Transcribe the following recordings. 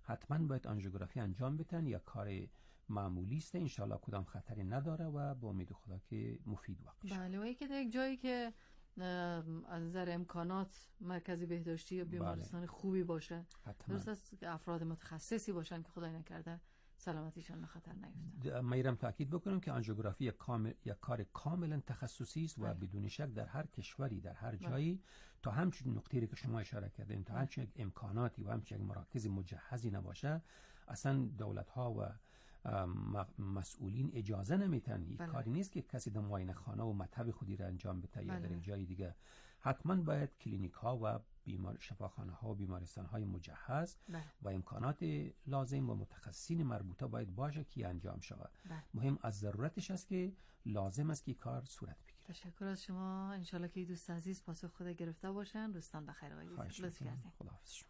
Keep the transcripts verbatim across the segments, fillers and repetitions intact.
حتما باید آنژیوگرافی انجام بدن. یا کار معمولی است، ان شاء الله کدام خطری نداره و با امید خدا که مفید واقع بشه. بله، و که در یک جایی که از نظر امکانات مرکزی بهداشتی یا بیمارستان بله. خوبی باشه، درست است که افراد متخصصی باشن که خدای نکرده سلامتیشان به خطر نیفتن. ما ایرم تاکید بکنم که آنژیوگرافی یک کامل یک کار کاملا تخصصی است و بله. بدون شک در هر کشوری در هر جایی بله. تا همچین نقطه‌ای که شما اشاره کردین تا همچین امکاناتی و همچین مراکز مجهزی نباشه، اصلا دولت‌ها و مسئولین اجازه نمیتن. این بله. کاری نیست که کسی در معاینه خانه و مطب خودی را انجام بده بله. یا در یک جای دیگه. حتما باید کلینیک ها و بیمار شفاخانه ها و بیمارستان های مجهز بله. و امکانات لازم و متخصصین مربوطه باید باشه که انجام شود. بله. مهم از ضرورتش است که لازم است که کار صورت بگیره. تشکر از شما. ان شاء الله که دوست عزیز پاسخ خود گرفته باشن. دوستان بخیر آقای لطف کردین. خداحافظ شما.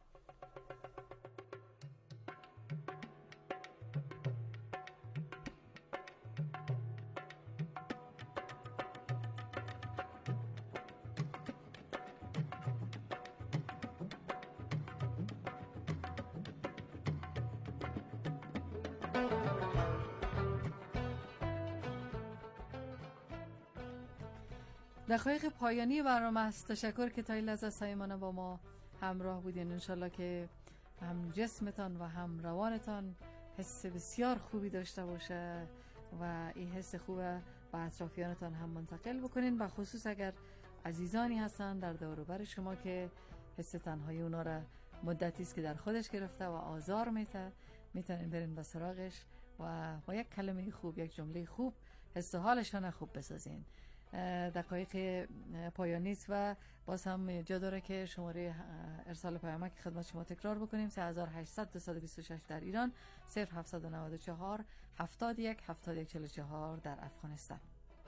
دقایق پایانی برنامه است. تشکر که تا این لحظه سایمانه با ما همراه بودین. انشالله که هم جسمتان و هم روانتان حس بسیار خوبی داشته باشه و این حس خوبه به اطرافیانتان هم منتقل بکنین، و خصوص اگر عزیزانی هستن در دور و بر شما که حس تنهایی اونا را مدتی است که در خودش گرفته و آزار میته، میتونین برین به سراغش و با یک کلمه خوب، یک جمله خوب حس حالشان خوب بسازین. دقایق پایانی است و باز هم جا داره که شماره ارسال پیامک خدمت شما تکرار بکنیم: سه هزار و هشتصد دویست و بیست و شش در ایران، صفر هفتصد و نود و چهار هفتاد و یک هفتاد و یک چهل و چهار در افغانستان.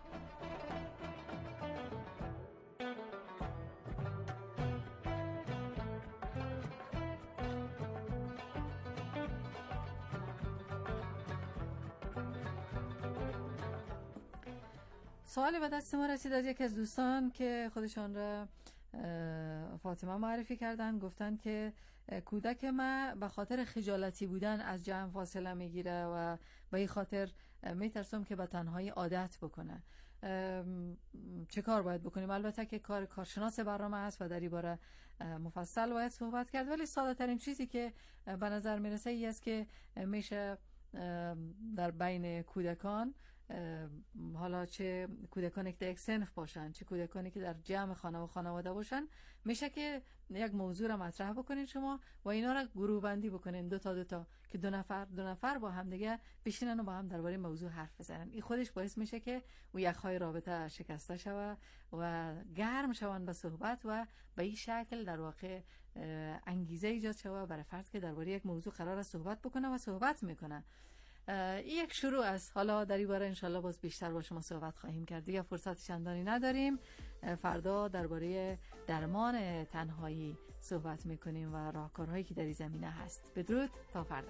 سوالی به دست ما رسید از یکی از دوستان که خودشان را فاطمه معرفی کردن. گفتن که کودک ما به خاطر خجالتی بودن از جمع فاصله میگیره و به این خاطر میترسم که به تنهایی عادت بکنه. چه کار باید بکنیم؟ البته که کار کارشناس برنامه هست و در این باره مفصل باید صحبت کرد، ولی ساده ترین چیزی که به نظر میرسه ای است که میشه در بین کودکان، حالا چه کودکانی که در یک صنف باشن چه کودکانی که در جمع خانه و خانواده باشن، میشه که یک موضوع را مطرح بکنین شما و اینا را گروه بندی بکنین، دو تا دو تا که دو نفر دو نفر با هم دیگه بشینن و با هم درباره موضوع حرف بزنن. این خودش باعث میشه که و یخهای رابطه شکسته شوه و گرم شون به صحبت و به این شکل در واقع انگیزه ایجاد شوه برای فرد که درباره یک موضوع قرار است صحبت بکنه و صحبت میکنه. این یک شروع است. حالا در این باره انشالله باز بیشتر با شما صحبت خواهیم کرد. دیگه فرصت چندانی نداریم. فردا درباره درمان تنهایی صحبت میکنیم و راهکارهایی که در این زمینه هست. بدرود تا فردا.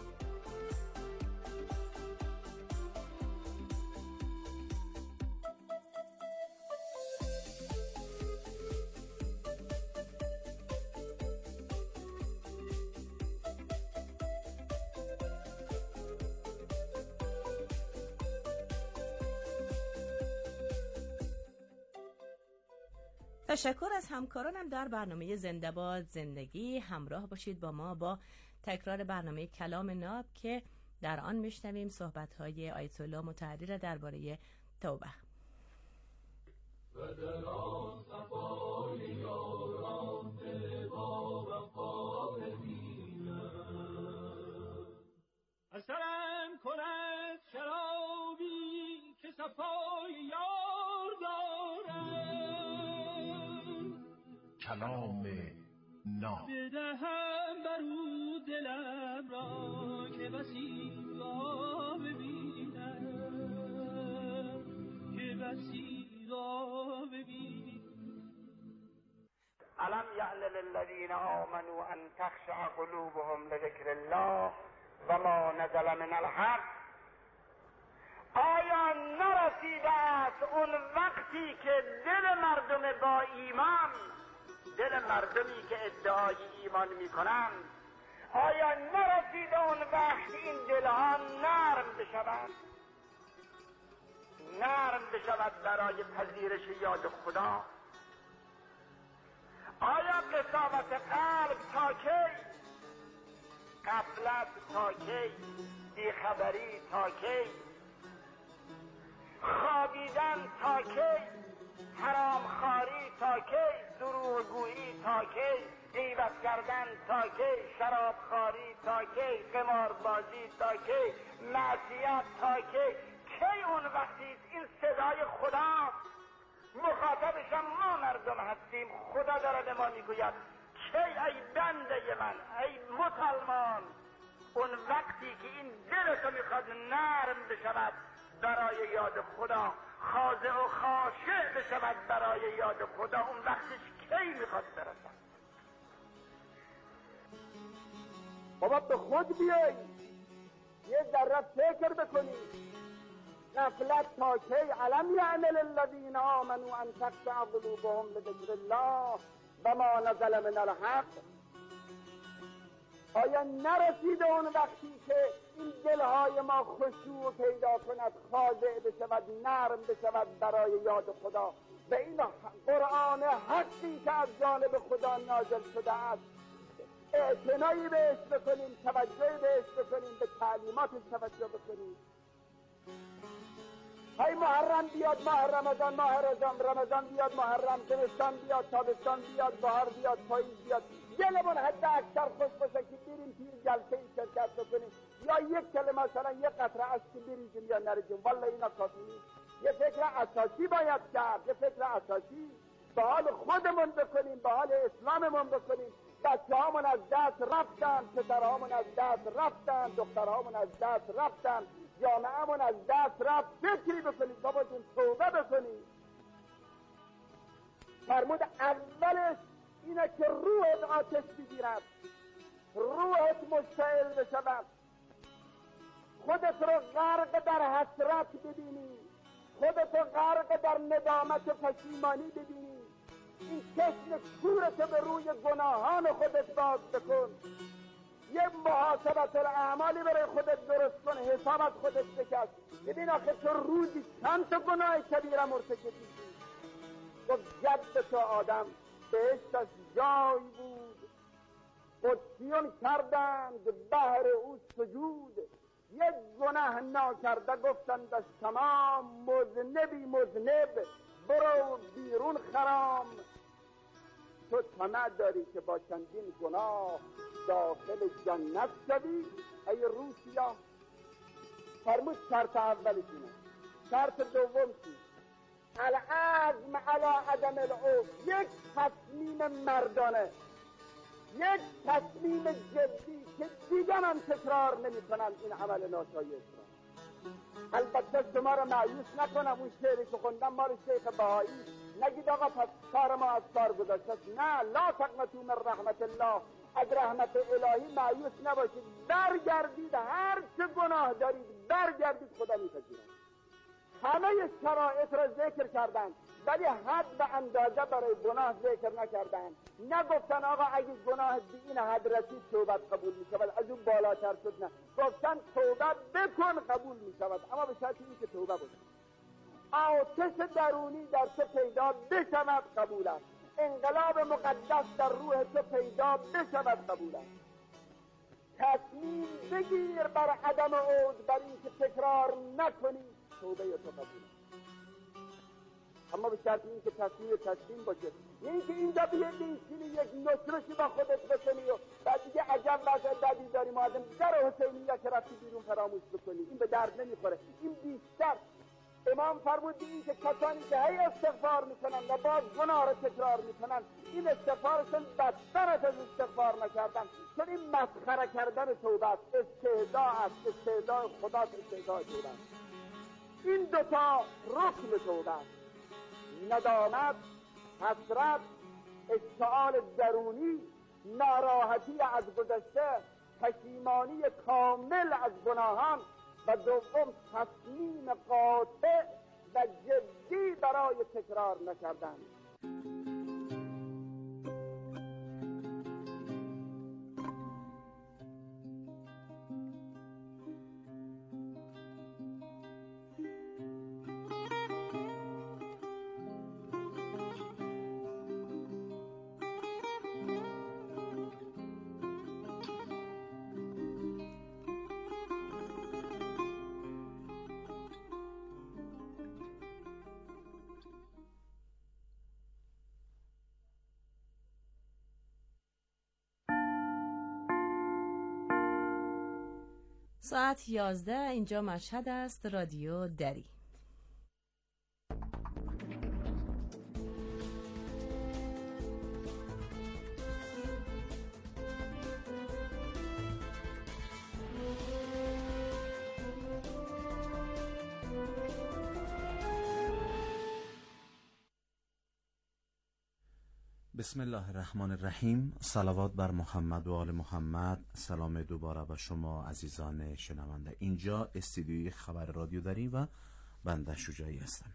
تشکر از همکارانم در برنامه زنده باد زندگی. همراه باشید با ما با تکرار برنامه کلام ناب که در آن میشنویم صحبت‌های آیت الله مطهری درباره توبه. اثرم کند شرابی که صفای یار دارد، کلام ناب بدهم بر او دلم را که بسی را ببینم، که بسی را ببینم. الم یعن للذین آمنوا ان تخشع قلوبهم لذکر الله و ما نزل من الحق. آیا نرسیده است اون وقتی که دل مردم با ایمان، دل مردمی که ادعای ایمان میکنند، آیا نرسیده نرسید اون وقت این دلها نرم بشود، نرم بشود برای پذیرش یاد خدا؟ آیا قساوت قلب تا کی؟ غفلت تا کی؟ بیخبری تا کی؟ خوابیدن تا کی؟ حرامخواری تا کی؟ دروغگویی تا کی؟ غیبت کردن تا کی؟ شرابخواری تا کی؟ قماربازی تا کی؟ معصیت تا کی؟ کی اون وقتی این صدای خدا مخاطبش ما مردم هستیم؟ خدا داره به ما میگوید کی ای بنده من، ای مسلمان، اون وقتی که این دلتو میخواد نرم بشود برای یاد خدا، خاضع و خاشع بشود برای یاد خدا، اون وقتش کی میخواد برسد؟ بابا به خود بیایی، یه ذره فکر بکنی. غفلت تا کی؟ الم یعمل الذین آمنوا ان تخشع قلوبهم لذکر الله و ما نزل من الحق. آیا نرسیده اون وقتی که این دلهای ما خشوع پیدا کند، خاضع بشود، نرم بشود برای یاد خدا و این قرآن حقی که از جانب خدا نازل شده است اعتنایی بهش بکنیم، توجه بهش بکنیم، به تعلیماتش توجه بکنیم. های محرم بیاد، ماه رمضان، ماه رمضان، رمضان بیاد، محرم، زمستان بیاد، تابستان بیاد، بهار بیاد، پاییز بیاد، دلمون حد اکثر خوش باشه که بریم توی جلسه ای شرکت بکنیم، یا یک کلمه مثلا یک قطره اشک بریزیم یا نریزیم. والله اینا کافی نیست. یه فکر اساسی باید کرد، یه فکر اساسی به حال خودمون بکنیم، به حال اسلاممون بکنیم. بچه هامون از دست رفتن، پسرهامون از دست رفتن، دخترهامون از دست رفتن، جامعهمون از دست رفت. فکری بکنید بابا جون، توبه بکنید. فرمود اولش اینه که روحت آتش بگیرد، روحت مشتعل بشود، خودت رو غرق در حسرت ببینی، خودت رو غرق در ندامت و پشیمانی ببینی. این چشم کورتو به روی گناهان خودت باز بکن، یه محاسبت الاعمالی برای خودت درست کن، حساب از خودت بکش. ببین آخه تو روزی چند تا گناه کبیره مرتکب میشی. گفت جد تو آدم بهشت از جای بود، قدسیون کردند بهر او سجود، یک گناه ناکرده گفتند از تمام، مذنبی مذنب برو بیرون خرام. تو طمع داری که با چندین گناه داخل جنت شدی ای روسیا. فرمود شرط اولش اینه. شرط دوم چی؟ العزم علی عدم العود، یک تصمیم مردانه، یک تصمیم جدی که دیگه من تکرار نمی کنم این عمل ناشایست را. البته شما را مایوس نکنم، اون شعری که خوندم مال شیخ بهایی، نگید آقا پس کار ما از کار گذاشته. نه، لا تقنطوا من رحمت الله، از رحمت الهی مایوس نباشید، برگردید، هر چه گناه دارید برگردید، خدا میپذیرد. همه شرایط را ذکر کردن ولی حد و اندازه برای گناه ذکر نکردن. نگفتن آقا اگه گناه به این حد رسید توبت قبول می شود، از اون بالاتر شد نه، گفتن توبه بکن قبول می شود، اما به شرط این که توبه بود. آتش درونی در تو پیدا بشود قبول است، انقلاب مقدس در روح تو پیدا بشود قبول است. تصمیم بگیر بر عدم عود، بر این که تکرار نکنی، توبه تو قبول است. اما به شرط این که تصمیم تسلیم باشه، این که اینجا بیه بیشینی یک نصرشی با خودت بکنی و بعد دیگه عجب وضع بدی داری مادم در حسینیه که رفتی بیرون فراموش بکنی، این به درد نمیخوره. این بیشتر امام فرمود این که کسانی که هی استغفار میکنن و باز گناه را تکرار میکنن، این استغفارشون بدتر از استغفار نکردن، چون این مسخره کردن توبه است، استهزاء است، استهزاء خداست، استهزاء توبه است. این دوتا رکن توبه است: ندامت، حسرت، اشتعال درونی، ناراحتی از گذشته، پشیمانی کامل از گناهان، و دوم تصمیم قاطع و جدی برای تکرار نکردن. ساعت یازده اینجا مشهد است، رادیو دری. بسم الله الرحمن الرحیم. صلوات بر محمد و آل محمد. سلام دوباره به شما عزیزان شنونده. اینجا استودیوی خبر رادیو دری و بنده شجاعی هستم.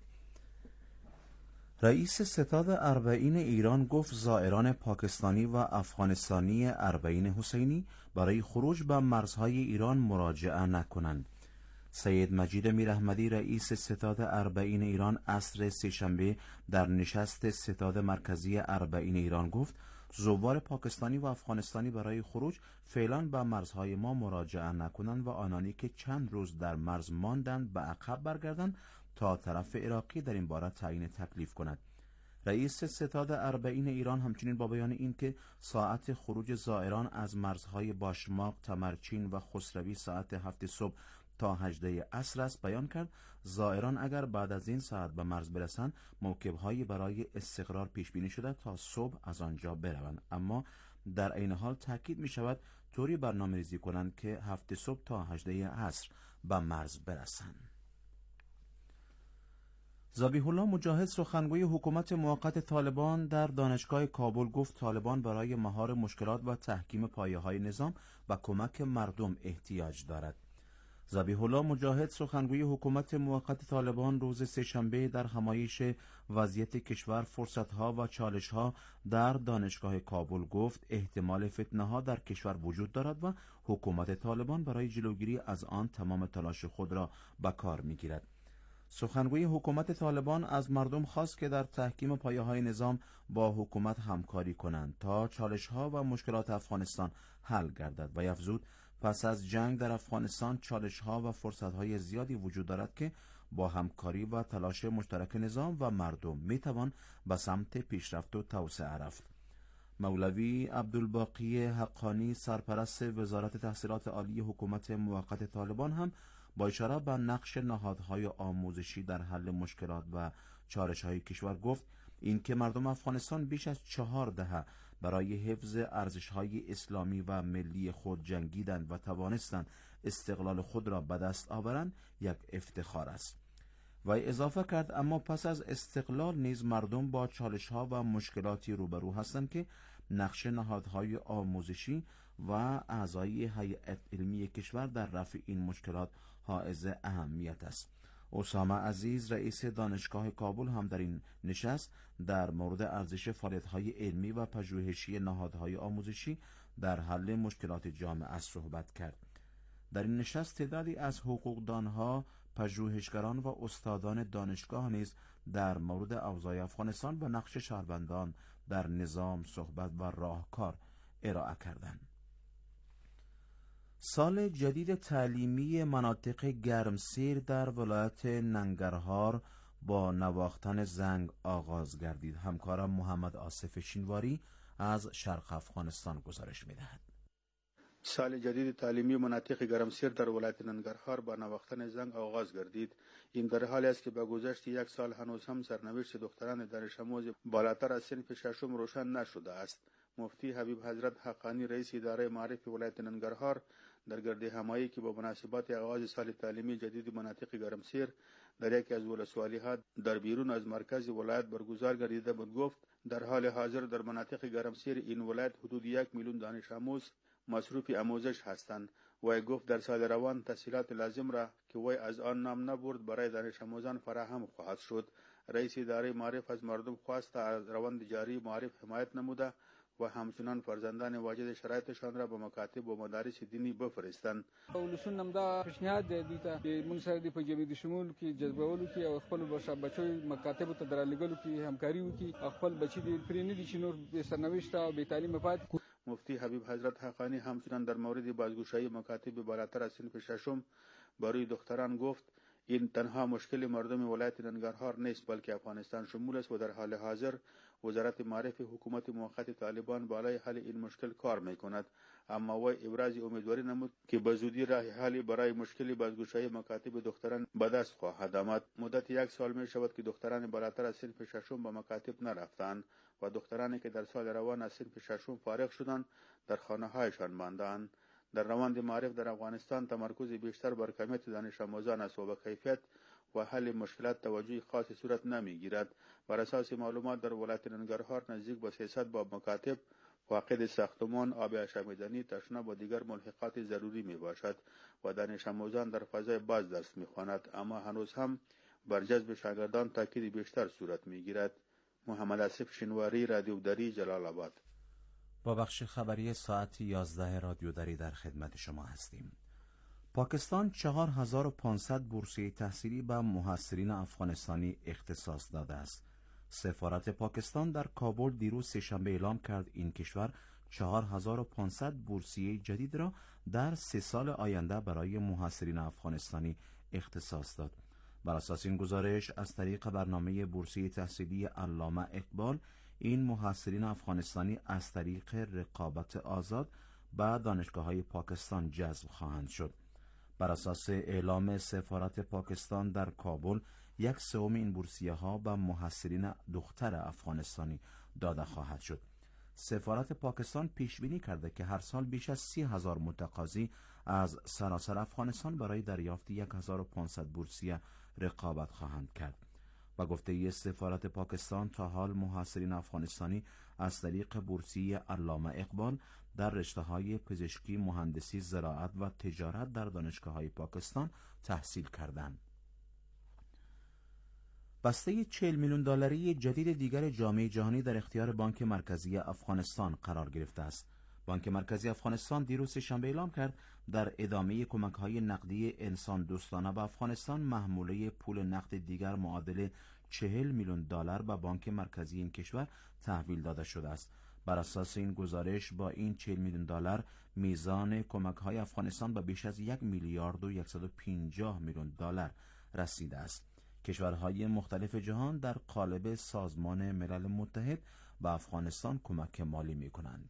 رئیس ستاد اربعین ایران گفت زائران پاکستانی و افغانستانی اربعین حسینی برای خروج به مرزهای ایران مراجعه نکنند. سید مجید میراحمدی رئیس ستاد اربعین ایران عصر سه‌شنبه در نشست ستاد مرکزی اربعین ایران گفت زوار پاکستانی و افغانستانی برای خروج فعلا به مرزهای ما مراجعه نکنند و آنانی که چند روز در مرز ماندند به عقب برگردند تا طرف عراقی در این باره تعیین تکلیف کند. رئیس ستاد اربعین ایران همچنین با بیان این که ساعت خروج زائران از مرزهای باشماق، تمرچین و خسروی ساعت هفت صبح تا هجده عصر است بیان کرد زائران اگر بعد از این ساعت به مرز برسند موکب‌هایی برای استقرار پیش بینی شده تا صبح از آنجا بروند، اما در عین حال تاکید می شود طوری برنامه‌ریزی کنند که هفت صبح تا هجده عصر به مرز برسند. ذبیح الله مجاهد سخنگوی حکومت موقت طالبان در دانشگاه کابل گفت طالبان برای مهار مشکلات و تحکیم پایه‌های نظام و کمک مردم احتیاج دارد. ذبیح الله مجاهد سخنگوی حکومت موقت طالبان روز سه‌شنبه در همایش وضعیت کشور، فرصت‌ها و چالش‌ها در دانشگاه کابل گفت احتمال فتنه‌ها در کشور وجود دارد و حکومت طالبان برای جلوگیری از آن تمام تلاش خود را به کار می‌گیرد. سخنگوی حکومت طالبان از مردم خواست که در تحکیم پایه‌های نظام با حکومت همکاری کنند تا چالش‌ها و مشکلات افغانستان حل گردد و افزود پس از جنگ در افغانستان چالش‌ها و فرصت‌های زیادی وجود دارد که با همکاری و تلاش مشترک نظام و مردم می‌توان به سمت پیشرفت و توسعه رفت. مولوی عبدالباقی حقانی سرپرست وزارت تحصیلات عالی حکومت موقت طالبان هم با اشاره به نقش نهادهای آموزشی در حل مشکلات و چالش‌های کشور گفت اینکه مردم افغانستان بیش از چهار دهه برای حفظ ارزش‌های اسلامی و ملی خود جنگیدند و توانستند استقلال خود را به دست آورند یک افتخار است. و اضافه کرد اما پس از استقلال نیز مردم با چالش‌ها و مشکلاتی روبرو هستند که نقش نهادهای آموزشی و اعضای هیئت علمی کشور در رفع این مشکلات حائز اهمیت است. اسامه عزیز رئیس دانشگاه کابل هم در این نشست در مورد ارزش فعالیت‌های علمی و پژوهشی نهادهای آموزشی در حل مشکلات جامعه صحبت کرد. در این نشست تعدادی از حقوقدانها، پژوهشگران و استادان دانشگاه نیز در مورد اوضاع افغانستان و نقش شهروندان در نظام صحبت و راهکار ارائه کردند. سال جدید تعلیمی مناطق گرمسیر در ولایت ننگرهار با نواختن زنگ آغاز گردید. همکارم محمد آصف شینواری از شرق افغانستان گزارش می‌دهد. سال جدید تعلیمی مناطق گرمسیر در ولایت ننگرهار با نواختن زنگ آغاز گردید. این در حالی است که با گذشت یک سال هنوز هم سرنوشت دختران دانش آموز بالاتر از صنف ششم روشن نشده است. مفتی حبیب حضرت حقانی رئیس اداره معارف ولایت ننگرهار در گرد همایی که با مناسبت آغاز سال تعلیمی جدید مناطق گرمسیر در یکی از ولسوالی‌ها در بیرون از مرکز ولایت برگزار گردیده بود گفت در حال حاضر در مناطق گرمسیر این ولایت حدود یک میلیون دانش آموز مصروف آموزش هستند. وی گفت در سال روان تسهیلات لازم را که وی از آن نام نبرد برای دانش آموزان فراهم خواهد شد. رئیس اداره معارف از مردم خواست از روند جاری معارف حمایت نموده و همچنان فرزندان واجد شرایطشان را به مکاتب و مدارس دینی بفرستند. ولسون نمدا پیشنهاد دی ته موږ سره د پنجابي شمول کې جذبولو کې او خپل بچو مکاتب ته درلګلو کې همکاري وکړي خپل بچي د پرینې دي چې نور به سرنوشت او به تعلیم پات. مفتی حبیب حضرت حقانی همچنان در مورد بازگشایی مکاتب بالاتر از صنف ششم برای دختران گفت این تنها مشکل مردم ولایت ننگرهار نیست بلکه افغانستان شمول است و در حال حاضر وزارت معارف حکومت موقت طالبان بالای حل این مشکل کار میکند، اما وی ابراز امیدواری نمود که به زودی راه حلی برای مشکل بازگشایی مکاتب دختران به دست خواهد آمد. مدت یک سال می شود که دختران بالاتر از صنف ششم به مکاتب نرفتند و دخترانی که در سال روان از صنف ششم فارغ شدند در خانه هایشان ماندند. در روند معارف در افغانستان تمرکز بیشتر بر کمیت دانش آموزان است و به کیفیت و حل مشکلات توجه خاصی صورت نمیگیرد. بر اساس معلومات در ولایت ننگرهار نزدیک به سیصد باب مکاتب، فاقد ساختمان، آب آشامیدنی، تشناب و دیگر ملحقات ضروری می باشد و دانش آموزان در فضای باز درس می خواند، اما هنوز هم بر جذب شاگردان تاکید بیشتر صورت می گیرد. محمد آصف شنواری، رادیو دری، جلال آباد. با بخش خبری ساعت یازده رادیو دری در خدمت شما هستیم. پاکستان چهار هزار و پانصد بورسیه تحصیلی به محصلین افغانستانی اختصاص داده است. سفارت پاکستان در کابل دیروز سه‌شنبه اعلام کرد این کشور چهار هزار و پانصد بورسیه جدید را در سه سال آینده برای محصلین افغانستانی اختصاص داد. بر اساس این گزارش از طریق برنامه بورسیه تحصیلی علامه اقبال، این محصلین افغانستانی از طریق رقابت آزاد به دانشگاه‌های پاکستان جذب خواهند شد. بر اساس اعلام سفارت پاکستان در کابل، یک سوم این بورسیه ها به محصلین دختر افغانستانی داده خواهد شد. سفارت پاکستان پیش بینی کرده که هر سال بیش از سی هزار متقاضی از سراسر افغانستان برای دریافت یک هزار و پانصد بورسیه رقابت خواهند کرد. و گفته سفارت پاکستان تا حال محصلین افغانستانی از طریق بورسیه علامه اقبال در رشته‌های پزشکی، مهندسی، زراعت و تجارت در دانشگاه‌های پاکستان تحصیل کردند. بسته چهل میلیون دلاری جدید دیگر جامعه جهانی در اختیار بانک مرکزی افغانستان قرار گرفته است. بانک مرکزی افغانستان دیروز شنبه اعلام کرد در ادامه کمک‌های نقدی انسان دوستانه به افغانستان، محموله پول نقد دیگر معادل چهل میلیون دلار به بانک مرکزی این کشور تحویل داده شده است. بر اساس این گزارش با این چهل میلیون دلار میزان کمک‌های افغانستان به بیش از یک میلیارد و صد و پنجاه میلیون دلار رسیده است. کشورهای مختلف جهان در قالب سازمان ملل متحد به افغانستان کمک مالی می‌کنند.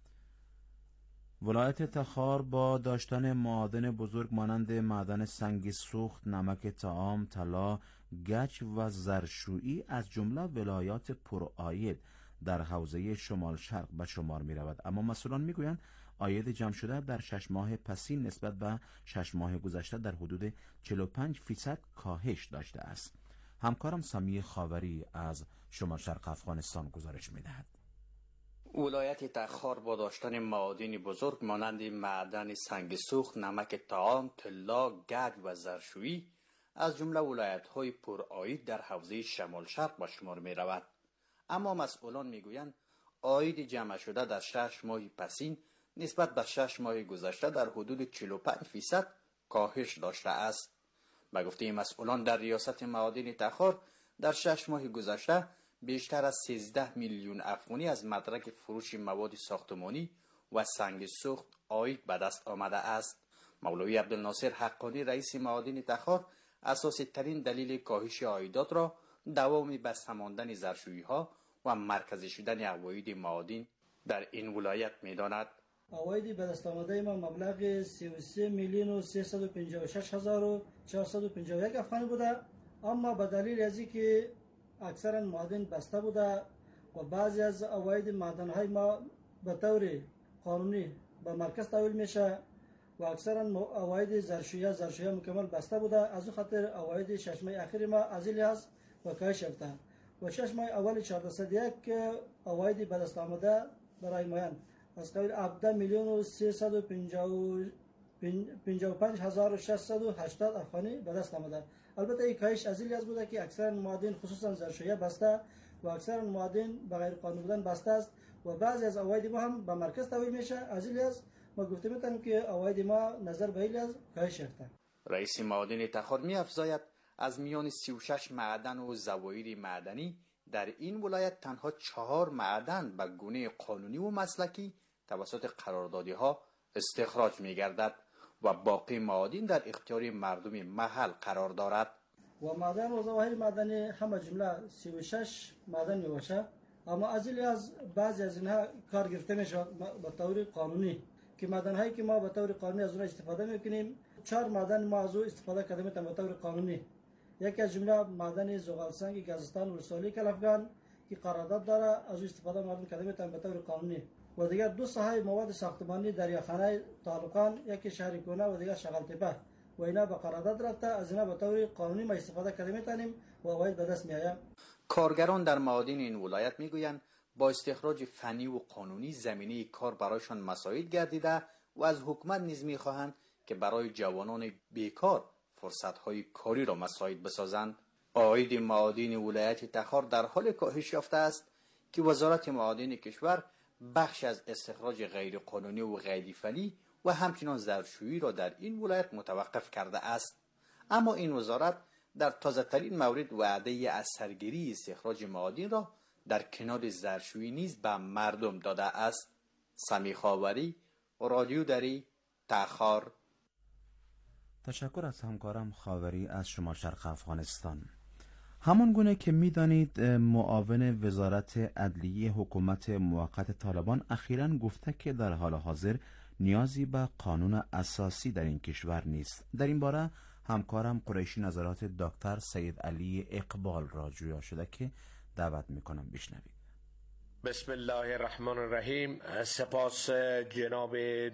ولایت تخار با داشتن معادن بزرگ مانند معدن سنگ سوخت، نمک طعام، طلا، گچ و زرشویی از جمله ولایات پرعاید در حوزه شمال شرق به شمار می رود. اما مسئولان می گویند عاید جمع شده در شش ماه پسین نسبت به شش ماه گذشته در حدود چهل و پنج فیصد کاهش داشته است. همکارم سمی خاوری از شمال شرق افغانستان گزارش می دهد. ولایت تخار با داشتن معادن بزرگ مانند معدن سنگ سوخت، نمک طعام، طلا، گچ و زرشویی از جمله ولایت‌های پرعاید در حوزه شمال شرق به شمار می رود. اما مسئولان می گویند عاید جمع شده در شش ماه پسین نسبت به شش ماه گذشته در حدود چهل و پنج فیصد کاهش داشته است. به گفته مسئولان در ریاست معادن تخار در شش ماه گذشته بیشتر از سیزده میلیون افغانی از مدرک فروش مواد ساختمانی و سنگ سوخت عاید به دست آمده است. مولوی عبدالناصر حقانی رئیس معادن تخار اساسی ترین دلیل کاهش عایدات را دوام بسته ماندن زرشویی‌ها و مرکزی شدن عواید معادن در این ولایت می‌داند. عواید به دست آمده ما مبلغ سی و سه میلیون و سیصد و پنجاه و شش هزار و چهارصد و پنجاه و یک افغانی بوده، اما به دلیل از اینکه اکثرا معادن بسته بوده و بعضی از عواید معدن‌های ما به طور قانونی به مرکز تحویل میشه و اکثرا عواید زرشویه زرشویه مکمل بسته بوده، از اون خاطر عواید شش ماه اخیر ما از این لحاظ و کاهش یافته و شش ماه اول چهارصد و یک عواید به دست آمده برای مایان از قبیل هفده میلیون و سیصد و پنجاه و پنج هزار و ششصد و هشتاد افغانی به دست آمده. البته این کاهش از این لحاظ بوده که اکثر معادن خصوصا زرشویه بسته و اکثر معادن به غیر قانونی بودن بسته است و بعضی از عواید ما هم به مرکز تحویل میشه. از این لحاظ ما گفته میتونیم که عواید ما نظر به این لحاظ کاهش یافته. رئیس معادن تخار می‌افزاید از میان سی و شش معدن و زواید معدنی در این ولایت تنها چهار معدن به گونه قانونی و مسلکی توسط قراردادی‌ها استخراج می‌گردد و باقی معادن در اختیار مردم محل قرار دارد. و معدن و ظواهر معدنی همه جمله سی و شش معدن میباشه اما از این از بعضی از اینها کار گرفته میشه به طور قانونی که معدن‌هایی که ما به طور قانونی از اونها استفاده میکنیم، چهار معدن ما از او استفاده کردیم به طور قانونی. یکی از جمله معدن زغال سنگ گازستان ولسوالی کلفگان که قرارداد داره، از او استفاده مردم کردیم به طور قانونی. و دیگر دو ساحه مواد ساختمانی دریاخانه طالقان، یکی شهر کونه و دیگر شغالتپه، و اینا به قرارداد رفته، از اینا به طور قانونی ما استفاده کردیم میتونیم و اوایل به دست میایم. کارگران در معادن این ولایت میگویند با استخراج فنی و قانونی زمینه کار برایشان مساعد گردیده و از حکومت نیز میخواهند که برای جوانان بیکار فرصت‌های کاری را مساعد بسازند. عاید معادن ولایت تخار در حال کاهش یافته است که وزارت معادن کشور بخش از استخراج غیر قانونی و غیر فنی و همچنین زرشویی را در این ولایت متوقف کرده است. اما این وزارت در تازه‌ترین مورد وعده از سرگیری استخراج معادن را در کنار زرشویی نیز به مردم داده است. سمی خاوری، رادیو دری، تخار. تشکر از همکارم خاوری از شمال شرق افغانستان. همان گونه که می‌دانید معاون وزارت عدلیه حکومت موقت طالبان اخیراً گفته که در حال حاضر نیازی به قانون اساسی در این کشور نیست. در این باره همکارم قریشی نظرات دکتر سید علی اقبال را جویا شده که دعوت میکنم بشنوید. بسم الله الرحمن الرحیم. سپاس جناب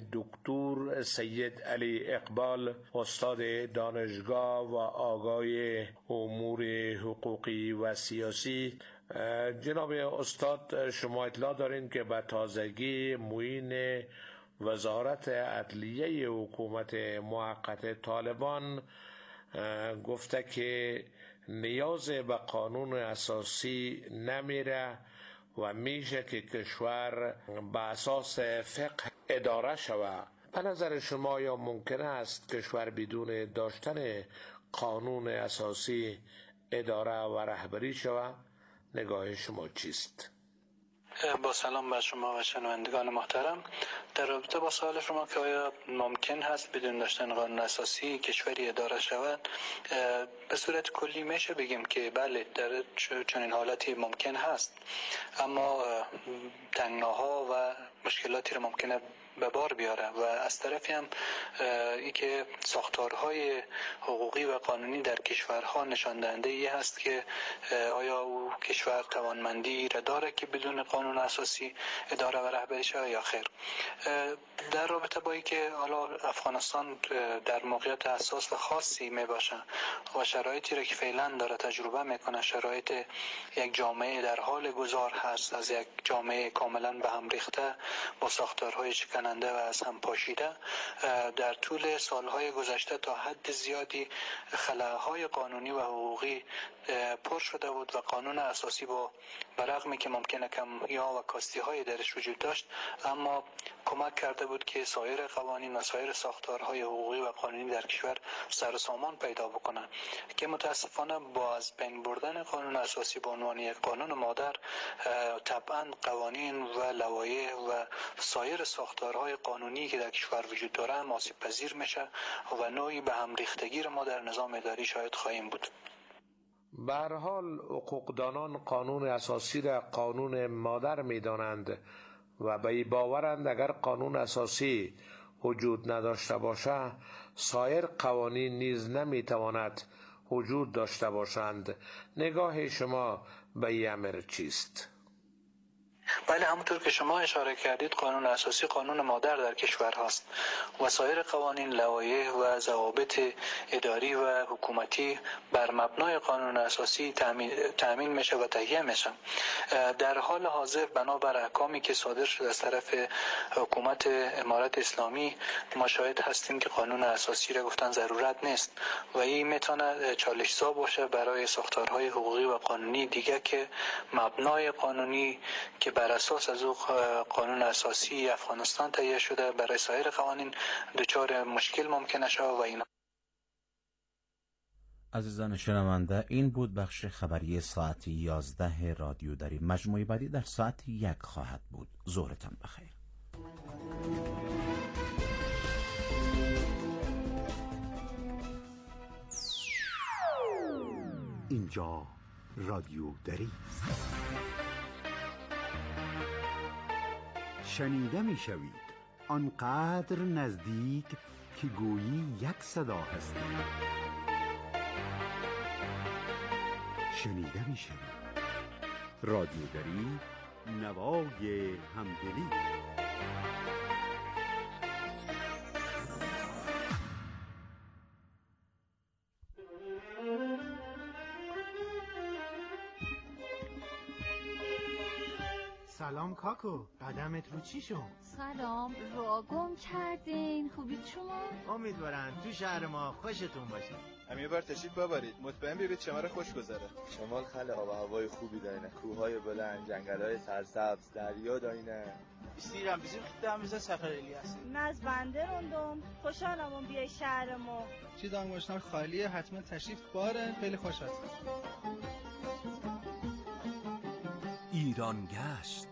دکتر سید علی اقبال، استاد دانشگاه و آگای امور حقوقی و سیاسی. جناب استاد، شما اطلاع دارین که به تازگی معین وزارت عدلیه حکومت موقت طالبان گفته که نیاز به قانون اساسی نمیره و میشه که کشور به اساس فقه اداره شود. به نظر شما یا ممکن است کشور بدون داشتن قانون اساسی اداره و رهبری شود؟ نگاه شما چیست؟ با سلام بر شما و شنوندگان محترم. در رابطه با سوال شما که آیا ممکن هست بدون داشتن قانون اساسی کشوری اداره شود، به صورت کلی میشه بگیم که بله، در چنین حالتی ممکن هست، اما تنگناها و مشکلاتی را ممکنه به بار بیاره و از طرفی هم ای که ساختارهای حقوقی و قانونی در کشورها نشان دهنده ای هست که آیا او کشور توانمندی را داره که بدون قانون اساسی اداره و رهبری شود یا خیر. در رابطه با ای که حالا افغانستان در موقعیت حساس و خاصی می باشه و شرایطی را که فعلا داره تجربه میکنه، شرایط یک جامعه در حال گذار هست، از یک جامعه کاملا به هم ریخته با ساختارهای شکن و از هم پاشیده، در طول سالهای گذشته تا حد زیادی خلاهای قانونی و حقوقی پر شده بود و قانون اساسی با برغمی که ممکنه کمی ها و کاستی های درش وجود داشت، اما کمک کرده بود که سایر قوانین و سایر ساختارهای حقوقی و قانونی در کشور سر و سامان پیدا بکنن، که متاسفانه با از بین بردن قانون اساسی به عنوان یک قانون مادر، طبعا قوانین و لوایح و سایر ساختارهای قانونی که در کشور وجود داره هم آسیب پذیر میشه و نوعی به هم ریختگی ما در نظام اداری شاید خواهیم بود. به هر حال حقوقدانان قانون اساسی را قانون مادر می‌دانند و به باورند اگر قانون اساسی وجود نداشته باشه، سایر قوانین نیز نمی‌تواند وجود داشته باشند. نگاه شما به این امر چیست؟ بله، همونطور که شما اشاره کردید، قانون اساسی قانون مادر در کشور هست و سایر قوانین، لوایح و ضوابط اداری و حکومتی بر مبنای قانون اساسی تامین تامین میشه و تهیه میشه. در حال حاضر بنابر احکامی که صادر شده از طرف حکومت امارت اسلامی، ما شاهد هستیم که قانون اساسی را گفتن ضرورت نیست و این میتونه چالش‌زا باشه برای ساختارهای حقوقی و قانونی دیگه که مبنای قانونی که بر اساس از او قانون اساسی افغانستان تهیه شده برای سایر قوانین دچار مشکل ممکنه شود و این. عزیزان شنونده، این بود بخش خبری ساعت یازده رادیو دری. مجموعه بعدی در ساعت یک خواهد بود. ظهرتان بخیر. اینجا رادیو دری. شنیده می شوید، آنقدر نزدیک که گویی یک صدا هستی. شنیده می شوید. رادیو دری، نوای همدلی. سلام کاکو، قدمت رو چی شد؟ سلام، را گم کردین. خوبید شما؟ امیدوارم تو شهر ما خوشتون باشه. هم یه بار تشریف ببرید، مطمئن بیرید شمال خوش گذره. شمال خل آب و هوای خوبی دارینه، کوههای بلند، جنگل‌های سرسبز، دریا دارینه. بیستیرم بیزیم خیلی میزه سفر الیاسی. ناز بنده روندم، خوشحالم بیای شهر ما. چی دانگوشنار خالیه، حتما تشریف باره، خیلی خوش هست. ایران گشت.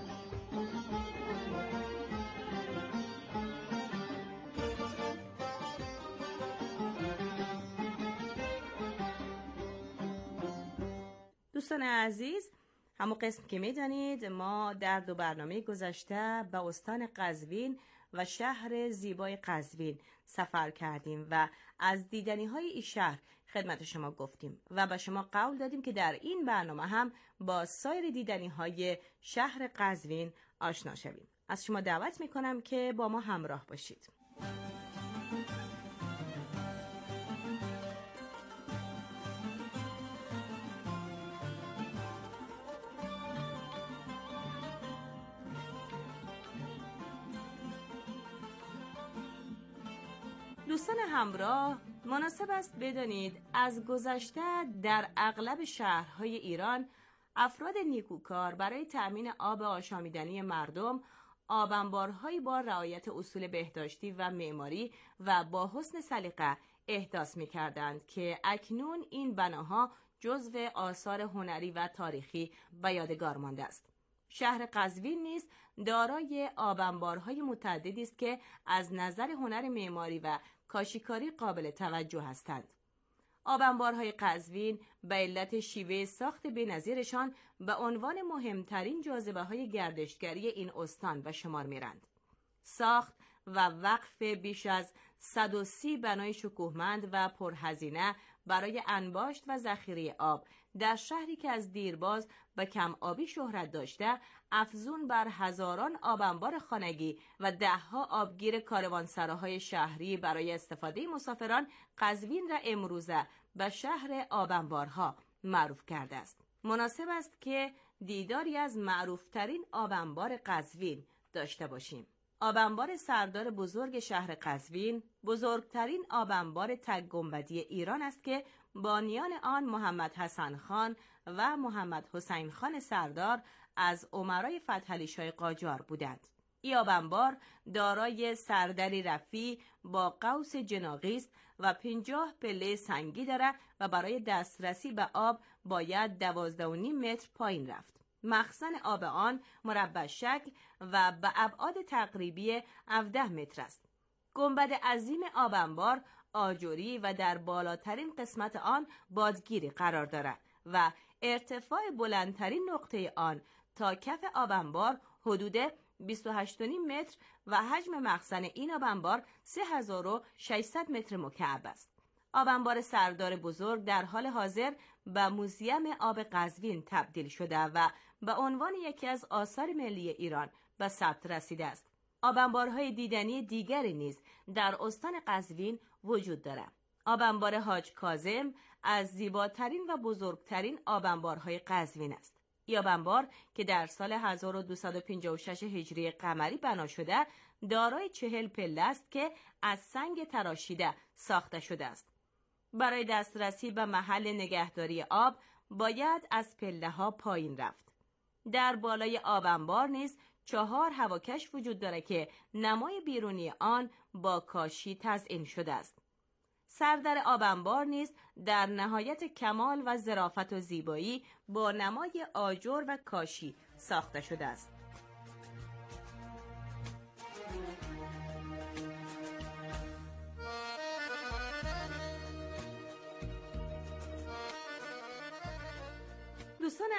دوستان عزیز، همون قسم که میدانید ما در دو برنامه گذشته به استان قزوین و شهر زیبای قزوین سفر کردیم و از دیدنی های این شهر خدمت شما گفتیم و به شما قول دادیم که در این برنامه هم با سایر دیدنی های شهر قزوین آشنا شویم. از شما دعوت میکنم که با ما همراه باشید. دوستان همراه، مناسب است بدانید از گذشته در اغلب شهرهای ایران افراد نیکوکار برای تأمین آب آشامیدنی مردم آبانبارهایی با رعایت اصول بهداشتی و معماری و با حسن سلیقه احداث می‌کردند که اکنون این بناها جزو آثار هنری و تاریخی و یادگار مانده است. شهر قزوین نیز دارای آبانبارهای متعددی است که از نظر هنر معماری و کاشیکاری قابل توجه هستند. آبانبارهای قزوین به علت شیوه ساخت بی‌نظیرشان به عنوان مهمترین جاذبه‌های گردشگری این استان به شمار می‌رند. ساخت و وقف بیش از صد و سی بنای شکوهمند و پرهزینه برای انباشت و ذخیره آب در شهری که از دیرباز به کم آبی شهرت داشته، افزون بر هزاران آبانبار خانگی و دهها آبگیر کاروانسراهای شهری برای استفاده مسافران، قزوین را امروزه به شهر آبانبارها معروف کرده است. مناسب است که دیداری از معروفترین آبانبار قزوین داشته باشیم. آبانبار سردار بزرگ شهر قزوین بزرگترین آبانبار تک گنبدی ایران است که بانیان آن محمد حسن خان و محمد حسین خان سردار از امرای فتحعلی‌شاه قاجار بودند. این آبانبار دارای سردری رفیع با قوس جناغی است و پنجاه پله سنگی دارد و برای دسترسی به آب باید دوازده و نیم متر پایین رفت. مخزن آب آن مربع شکل و به ابعاد تقریبی هفده متر است. گنبد عظیم آبانبار آجری و در بالاترین قسمت آن بادگیری قرار دارد و ارتفاع بلندترین نقطه آن تا کف آبانبار حدود بیست و هشت و نیم متر و حجم مخزن این آبانبار سه هزار و ششصد متر مکعب است. آبانبار سردار بزرگ در حال حاضر به موزیم آب قزوین تبدیل شده و به عنوان یکی از آثار ملی ایران به ثبت رسیده است. آبانبارهای دیدنی دیگری نیز در استان قزوین وجود دارد. آبانبار حاج کاظم از زیباترین و بزرگترین آبانبارهای قزوین است. این آبانبار که در سال هزار و دویست و پنجاه و شش هجری قمری بنا شده، دارای چهل پله است که از سنگ تراشیده ساخته شده است. برای دسترسی به محل نگهداری آب باید از پله ها پایین رفت. در بالای آبانبار نیز چهار هواکش وجود دارد که نمای بیرونی آن با کاشی تزئین شده است. سردر آبانبار نیز در نهایت کمال و ظرافت و زیبایی با نمای آجر و کاشی ساخته شده است. دوستان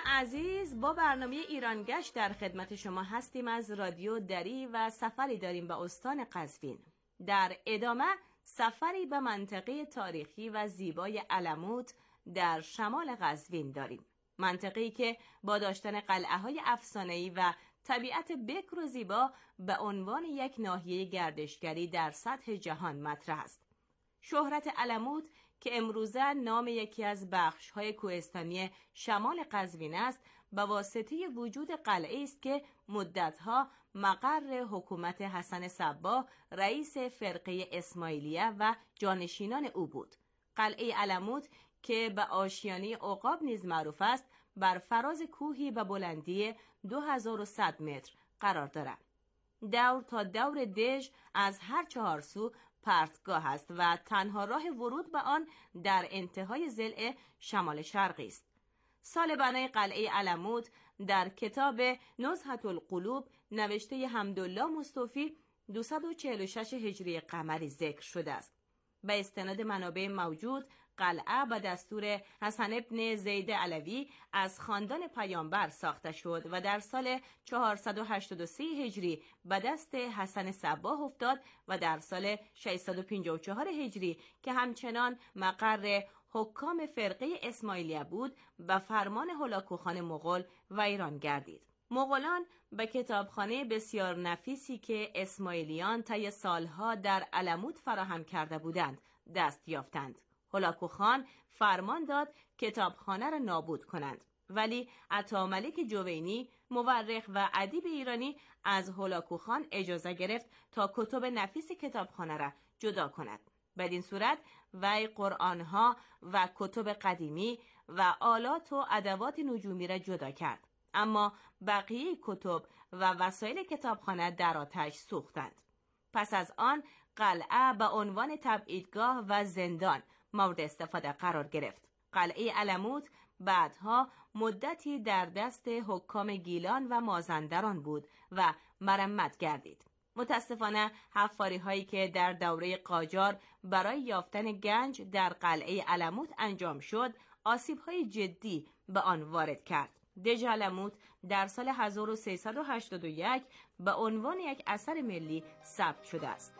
عزیز، با برنامه ایرانگشت در خدمت شما هستیم. از رادیو دری و سفری داریم به استان قزوین. در ادامه سفری به منطقه تاریخی و زیبای علموت در شمال قزوین داریم. منطقه‌ای که با داشتن قلعه‌های افسانه‌ای و طبیعت بکر و زیبا به عنوان یک ناحیه گردشگری در سطح جهان مطرح است. شهرت علموت که امروزه نام یکی از بخش‌های کوهستانی شمال قزوین است، به واسطه وجود قلعه است که مدتها مقر حکومت حسن صباح رئیس فرقه اسماعیلیه و جانشینان او بود. قلعه علموت که به آشیانه عقاب نیز معروف است، بر فراز کوهی به بلندی دو هزار و صد متر قرار دارد. دور تا دور دژ از هر چهار سو پرتگاه است و تنها راه ورود به آن در انتهای ضلع شمال شرقی است. سال بنای قلعه علموت در کتاب نزهة القلوب نوشته حمدالله مصطفی دویست و چهل و شش هجری قمری ذکر شده است. به استناد منابع موجود، قلعه به دستور حسن ابن زید علوی از خاندان پیامبر ساخته شد و در سال چهارصد و هشتاد و سه هجری به دست حسن صباح افتاد و در سال ششصد و پنجاه و چهار هجری که همچنان مقر حکام فرقه اسماعیلیه بود، به فرمان هولاکوخان مغول ویران گردید. مغولان به کتابخانه بسیار نفیسی که اسماعیلیان طی سالها در علموت فراهم کرده بودند دست یافتند. هولاکوخان فرمان داد کتابخانه را نابود کنند، ولی عطاملک جوینی مورخ و ادیب ایرانی از هولاکوخان اجازه گرفت تا کتب نفیس کتابخانه را جدا کند. بدین صورت وی قرآنها و کتب قدیمی و آلات و ادوات نجومی را جدا کرد، اما بقیه کتب و وسایل کتابخانه در آتش سوختند. پس از آن قلعه به عنوان تبعیدگاه و زندان مورد استفاده قرار گرفت. قلعه علموت بعدها مدتی در دست حکام گیلان و مازندران بود و مرمت گردید. متاسفانه حفاری هایی که در دوره قاجار برای یافتن گنج در قلعه علموت انجام شد، آسیب های جدی به آن وارد کرد. دژ علموت در سال هزار و سیصد و هشتاد و یک به عنوان یک اثر ملی ثبت شده است.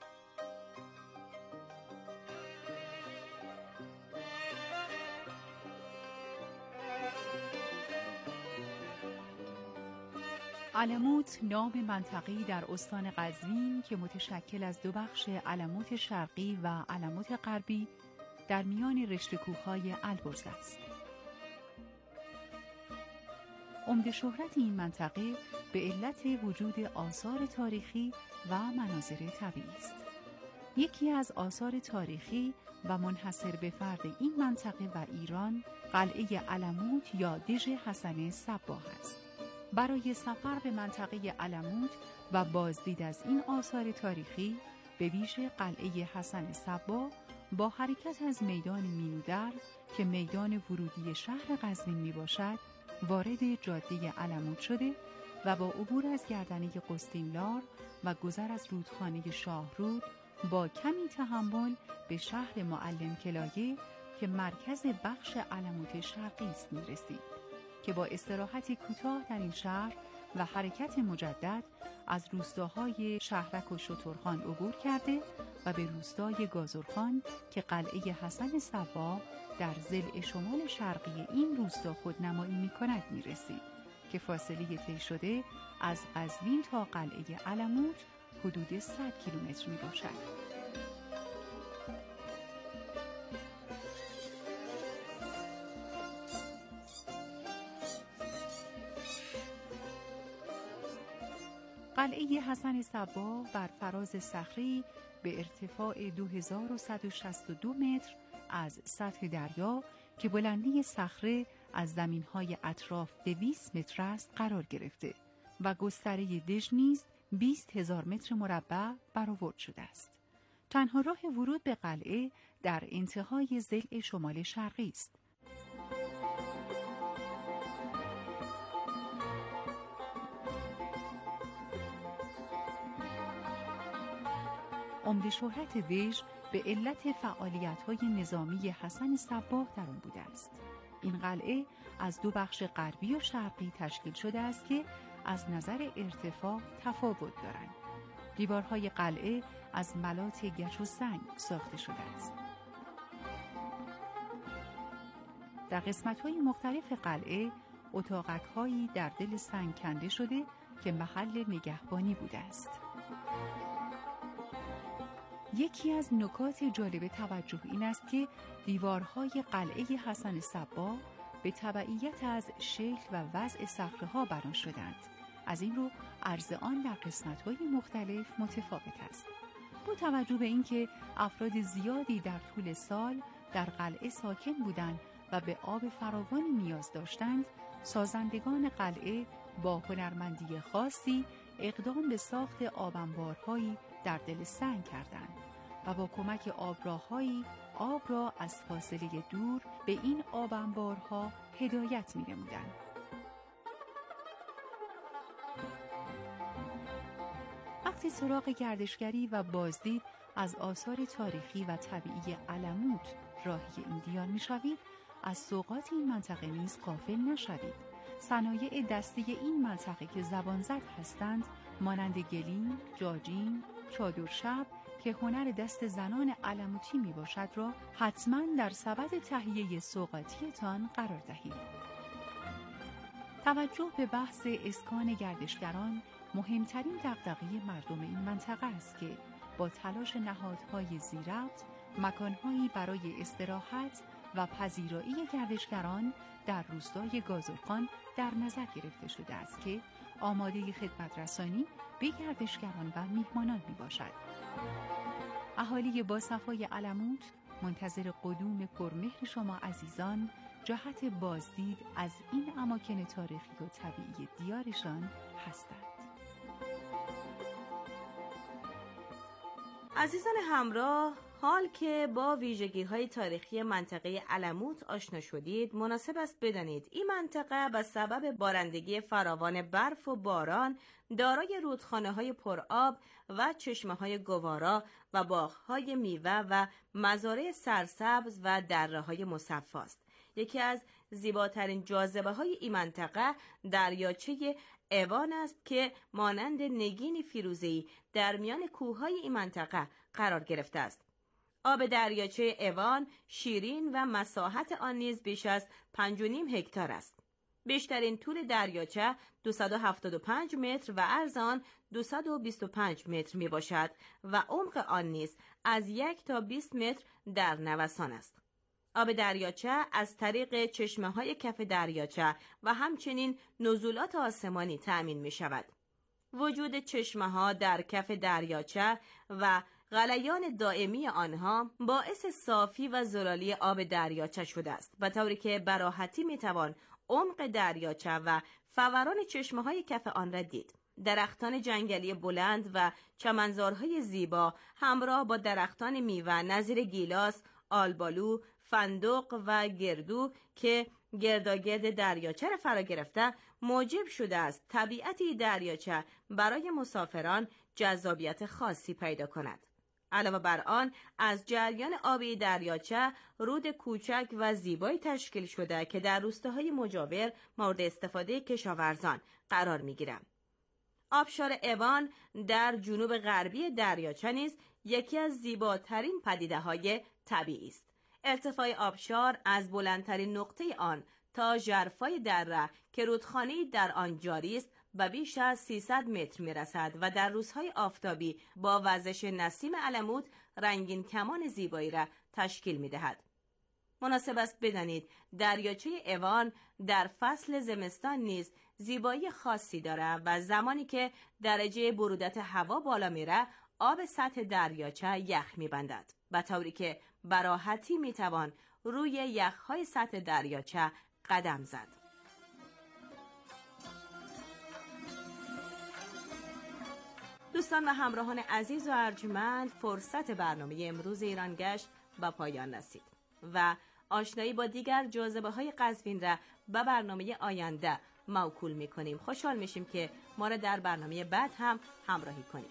علموت نام منطقه‌ای در استان قزوین که متشکل از دو بخش علموت شرقی و علموت غربی در میان رشته کوه‌های البرز است. عمده شهرت این منطقه به علت وجود آثار تاریخی و مناظر طبیعی است. یکی از آثار تاریخی و منحصر به فرد این منطقه و ایران قلعه علموت یا دژ حسن صباح است. برای سفر به منطقه علموت و بازدید از این آثار تاریخی، به ویژه قلعه حسن صباح، با حرکت از میدان مینودر که میدان ورودی شهر قزوین می باشد، وارد جاده علموت شده و با عبور از گردنه قستیملار و گذر از رودخانه شاهرود با کمی تحمل به شهر معلم کلایه که مرکز بخش علموت شرقی است می رسید که با استراحتی کوتاه در این شهر و حرکت مجدد از روستاهای شهرک و شترخان عبور کرده و به روستای گازرخان که قلعه حسن صباح در ضلع شمال شرقی این روستا خودنمایی می کند می رسید که فاصله طی شده از قزوین تا قلعه علموت حدود صد کیلومتر می باشد. قلعه حسن صباح بر فراز صخری به ارتفاع دو هزار و صد و شصت و دو متر از سطح دریا که بلندی صخره از زمین‌های اطراف دویست متر است قرار گرفته و گستره دژ نیز بیست هزار متر مربع برآورد شده است. تنها راه ورود به قلعه در انتهای ضلع شمال شرقی است. عمده شهرت دژ به علت فعالیت‌های نظامی حسن صباح در آن بوده است. این قلعه از دو بخش غربی و شرقی تشکیل شده است که از نظر ارتفاع تفاوت دارند. دیوارهای قلعه از ملات گچ و سنگ ساخته شده است. در قسمت‌های مختلف قلعه اتاقک‌هایی در دل سنگ کنده شده که محل نگهبانی بوده است. یکی از نکات جالب توجه این است که دیوارهای قلعه حسن صباح به تبعیت از شکل و وضع صخره‌ها بنا شدند. از این رو عرض آن در قسمت‌های مختلف متفاوت است. با توجه به اینکه افراد زیادی در طول سال در قلعه ساکن بودند و به آب فراوانی نیاز داشتند، سازندگان قلعه با هنرمندی خاصی اقدام به ساخت آب‌انبارهایی در دل سنگ کردند و با کمک آبراه‌هایی آب را از فاصله دور به این آب‌انبارها هدایت می‌نمودند. وقتی سراغ گردشگری و بازدید از آثار تاریخی و طبیعی علموت راهی این دیار می‌شوید، از سوغات این منطقه نیز غافل نشوید. صنایع دستی این منطقه که زبانزد هستند، مانند گلیم، جاجین، چادر شب که هنر دست زنان علموتی می باشد را حتما در سبد تهیه سوغاتیتان قرار دهید. توجه به بحث اسکان گردشگران مهمترین دغدغه مردم این منطقه است که با تلاش نهادهای ذی‌ربط مکانهایی برای استراحت و پذیرایی گردشگران در روستای گازرخان در نظر گرفته شده است که آماده خدمت رسانی به گردشگران و میهمانان می باشد. اهالی با صفای علموت منتظر قدوم پرمهر شما عزیزان جهت بازدید از این اماکن تاریخی و طبیعی دیارشان هستند. عزیزان همراه، حال که با ویژگی‌های تاریخی منطقه علموت آشنا شدید، مناسب است بدانید این منطقه به سبب بارندگی فراوان برف و باران دارای رودخانه‌های پرآب و چشمه‌های گوارا و باغ‌های میوه و مزارع سرسبز و دره‌های مصفا است. یکی از زیباترین جاذبه‌های این منطقه دریاچه اوان است که مانند نگین فیروزه‌ای در میان کوه‌های این منطقه قرار گرفته است. آب دریاچه اوان شیرین و مساحت آن نیز بیش از پنج و نیم هکتار است. بیشترین طول دریاچه دویست و هفتاد و پنج متر و عرض آن دویست و بیست و پنج متر می باشد و عمق آن نیز از یک تا بیست متر در نوسان است. آب دریاچه از طریق چشمه‌های کف دریاچه و همچنین نزولات آسمانی تأمین می شود. وجود چشمه‌ها در کف دریاچه و غلیان دائمی آنها باعث صافی و زلالی آب دریاچه شده است و طوری که به راحتی میتوان عمق دریاچه و فوران چشمه‌های کف آن را دید. درختان جنگلی بلند و چمنزارهای زیبا همراه با درختان میوه نظیر گیلاس، آلبالو، فندق و گردو که گرداگرد دریاچه را فرا گرفته موجب شده است طبیعتی دریاچه برای مسافران جذابیت خاصی پیدا کند. علاوه بر آن از جریان آبی دریاچه رود کوچک و زیبایی تشکیل شده که در روستاهای مجاور مورد استفاده کشاورزان قرار می‌گیرد. آبشار اوان در جنوب غربی دریاچه نیز یکی از زیباترین پدیده‌های طبیعی است. ارتفاع آبشار از بلندترین نقطه آن تا ژرفای دره که رودخانه‌ای در آن جاری است و بیش از سیصد متر میرسد و در روزهای آفتابی با وزش نسیم علموت رنگین کمان زیبایی را تشکیل می‌دهد. مناسب است بدانید دریاچه اوان در فصل زمستان نیز زیبایی خاصی دارد و زمانی که درجه برودت هوا بالا میره آب سطح دریاچه یخ می‌بندد و طوری که به راحتی می‌توان روی یخ‌های سطح دریاچه قدم زد. دوستان و همراهان عزیز و ارجمند، فرصت برنامه امروز ایران گشت به پایان رسید و آشنایی با دیگر جاذبه‌های قزوین را به برنامه آینده موکول می‌کنیم. خوشحال میشیم که ما را در برنامه بعد هم همراهی کنیم.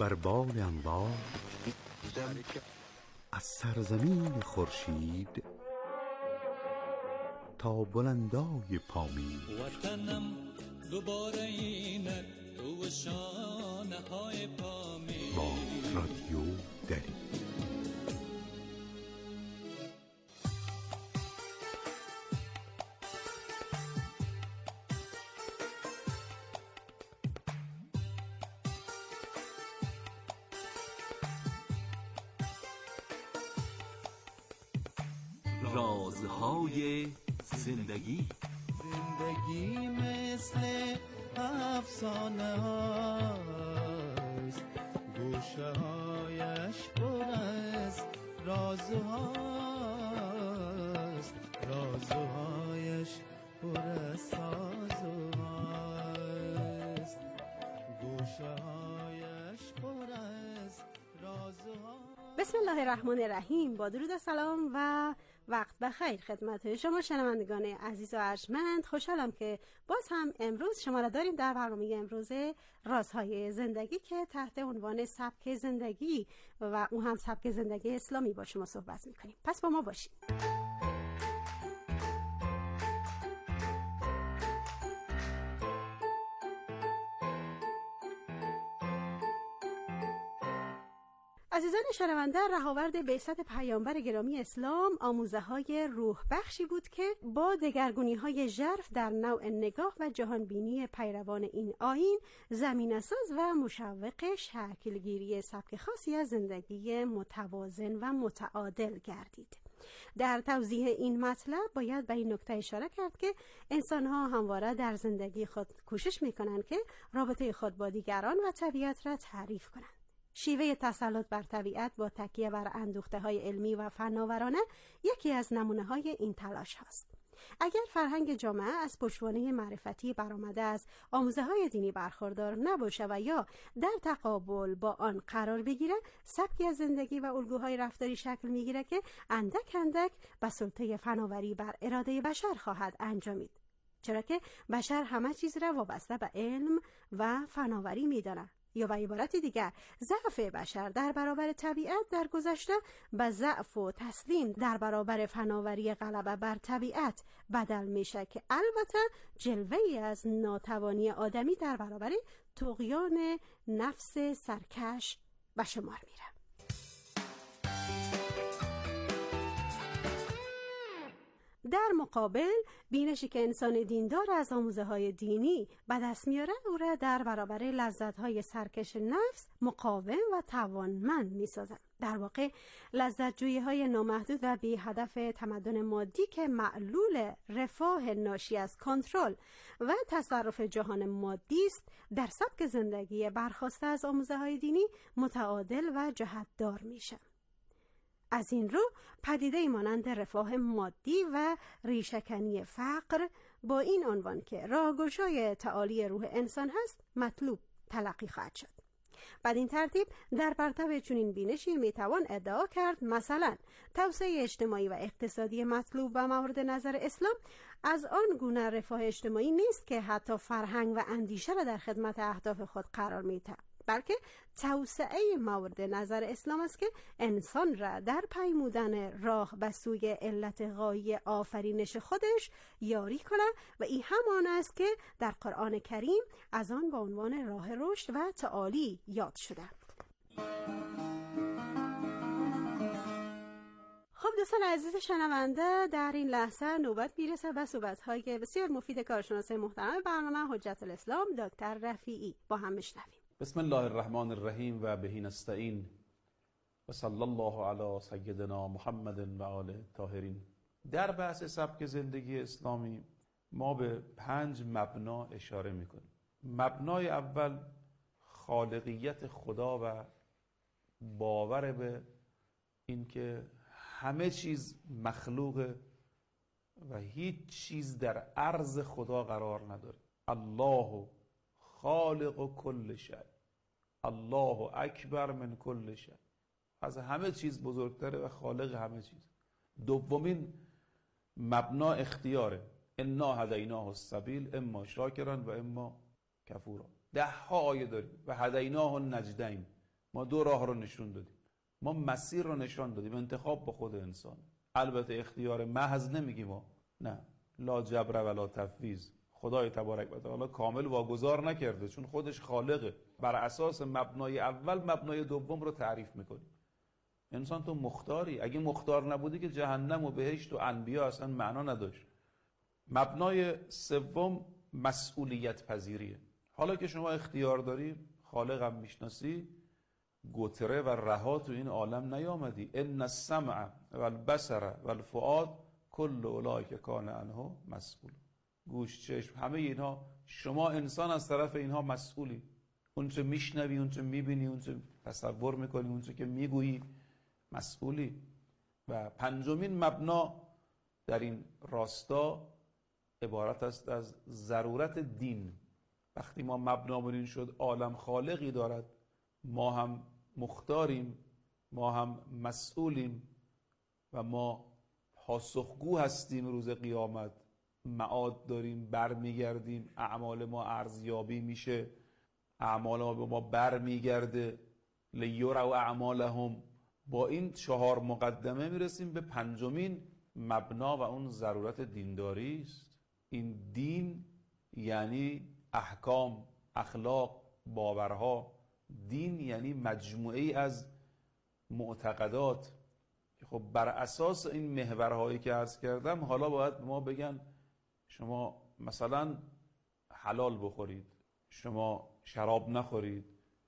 بر بال انوار از سرزمین خورشید تا بلندای پامین. وطنم دوباره اینک تو شانه های پامین. با رادیو دری. رازهای زندگی. زندگی مثل افسانه هاست، گوشه هایش پر از رازهاست، رازهایش پر از سازهاست، گوشه هایش پر از رازهاست. بسم الله الرحمن الرحیم. با درود و سلام و وقت بخیر خدمت شما شنوندگان عزیز و ارجمند. خوشحالم که باز هم امروز شما را داریم در برنامه امروز رازهای زندگی که تحت عنوان سبک زندگی و اون هم سبک زندگی اسلامی با شما صحبت میکنیم. پس با ما باشید. عزیزان شنونده، رهاورد بعثت پیامبر گرامی اسلام آموزه های روح بخشی بود که با دگرگونی های ژرف در نوع نگاه و جهانبینی پیروان این آیین زمینه‌ساز و مشوق شکلگیری سبک خاصی از زندگی متوازن و متعادل گردید. در توضیح این مطلب باید به این نکته اشاره کرد که انسان‌ها همواره در زندگی خود کوشش می‌کنند که رابطه خود با دیگران و طبیعت را تعریف کنند. شیوه تسلط بر طبیعت با تکیه بر اندوخته‌های علمی و فناورانه یکی از نمونه‌های این تلاش هاست. اگر فرهنگ جامعه از پشتوانه معرفتی برآمده از آموزه‌های دینی برخوردار نباشه و یا در تقابل با آن قرار بگیره، سبکی از زندگی و الگوهای رفتاری شکل میگیره که اندک اندک به سلطه فناوری بر اراده بشر خواهد انجامید، چرا که بشر همه چیز را وابسته به علم و فناوری میدانه. یا به عبارت دیگر، ضعف بشر در برابر طبیعت در گذشته به ضعف و تسلیم در برابر فناوری غلبه بر طبیعت بدل میشه که البته جلوه‌ای از ناتوانی آدمی در برابر طغیان نفس سرکش به شمار میره. در مقابل بینشی که انسان دیندار از آموزه های دینی به دست میاره او را در برابر لذت های سرکش نفس مقاوم و توانمند میسازد. در واقع لذت جویی های نامحدود و بی هدف تمدن مادی که معلول رفاه ناشی از کنترل و تصرف جهان مادی است، در سبک زندگی برخواسته از آموزه های دینی متعادل و جهتدار میشه. از این رو پدیده مانند رفاه مادی و ریشه‌کنی فقر با این عنوان که راهگشای تعالی روح انسان هست مطلوب تلقی خواهد شد. بدین ترتیب در پرتو چنین بینشی میتوان ادعا کرد مثلا توسعه اجتماعی و اقتصادی مطلوب و مورد نظر اسلام از آن گونه رفاه اجتماعی نیست که حتی فرهنگ و اندیشه را در خدمت اهداف خود قرار میده، بلکه توسعه مورد نظر اسلام است که انسان را در پیمودن راه به سوی علت غایی آفرینش خودش یاری کنه و این همان است که در قرآن کریم از آن با عنوان راه رشد و تعالی یاد شده. خب دوستان عزیز شنونده، در این لحظه نوبت میرسه به صحبت‌های بسیار مفید کارشناس محترم برنامه حجت الاسلام دکتر رفیعی. با هم بشنویم. بسم الله الرحمن الرحیم و به نستعین و صلی الله علی سیدنا محمد و آله الطاهرین. در بحث سبک زندگی اسلامی ما به پنج مبنا اشاره میکنیم. مبنای اول خالقیت خدا و باور به اینکه همه چیز مخلوق و هیچ چیز در عرض خدا قرار نداره. الله خالق کل شیء، الله اکبر من کل شیء، از همه چیز بزرگتره و خالق همه چیز. دومین مبنا اختیاره، انا هدیناه السبیل اما شاکرا و اما کفورا. ده ها آیه داریم و هدیناه النجدین، ما دو راه رو نشون دادیم، ما مسیر رو نشان دادیم. انتخاب با خود انسان. البته اختیار محض نمیگیم ما، نه، لا جبر ولا تفویض. خدای تبارک و تعالی کامل واگذار نکرده، چون خودش خالقه. بر اساس مبنای اول مبنای دوم رو تعریف میکنیم. انسان تو مختاری، اگه مختار نبودی که جهنم و بهشت و انبیا اصلا معنا نداشت. مبنای سوم مسئولیت پذیریه. حالا که شما اختیار داری، خالقم میشناسی، گتره و رها تو این عالم نیامدی. ان السمع والبصر والفؤاد کل اولئک کان عنه مسئول. گوش، چشم، همه اینها، شما انسان از طرف اینها مسئولی. اون چه میشنوی، اون چه میبینی، اون چه تصور میکنی، اون چه که میگویی، مسئولی. و پنجمین مبنا در این راستا عبارت است از ضرورت دین. وقتی ما مبنامون این شد عالم خالقی دارد، ما هم مختاریم، ما هم مسئولیم و ما پاسخگو هستیم. روز قیامت معاد داریم، برمیگردیم، اعمال ما ارزیابی میشه، اعمال ما به ما برمیگرده. لیروا اعمالهم. با این چهار مقدمه میرسیم به پنجمین مبنا و اون ضرورت دینداری است. این دین یعنی احکام، اخلاق، باورها. دین یعنی مجموعه ای از معتقدات که خب بر اساس این محورهایی که عرض کردم حالا باید ما بگن شما مثلا حلال بخورید، شما شراب نخورید،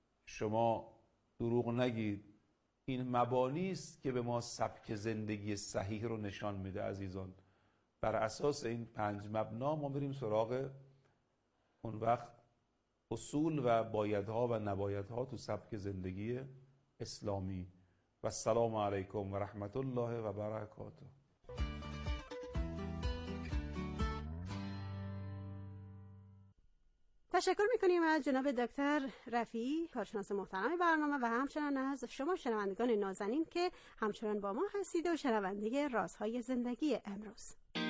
شما دروغ نگید. این مبانی است که به ما سبک زندگی صحیح رو نشان میده عزیزان. بر اساس این پنج مبنا ما بریم سراغ اون وقت اصول و بایدها و نبایدها تو سبک زندگی اسلامی. و السلام علیکم و رحمت الله و برکاته. تشکر میکنیم از جناب دکتر رفیعی، کارشناس محترم برنامه، و همچنان از شما شنوندگان نازنین که همچنان با ما هستید و شنونده رازهای زندگی امروز.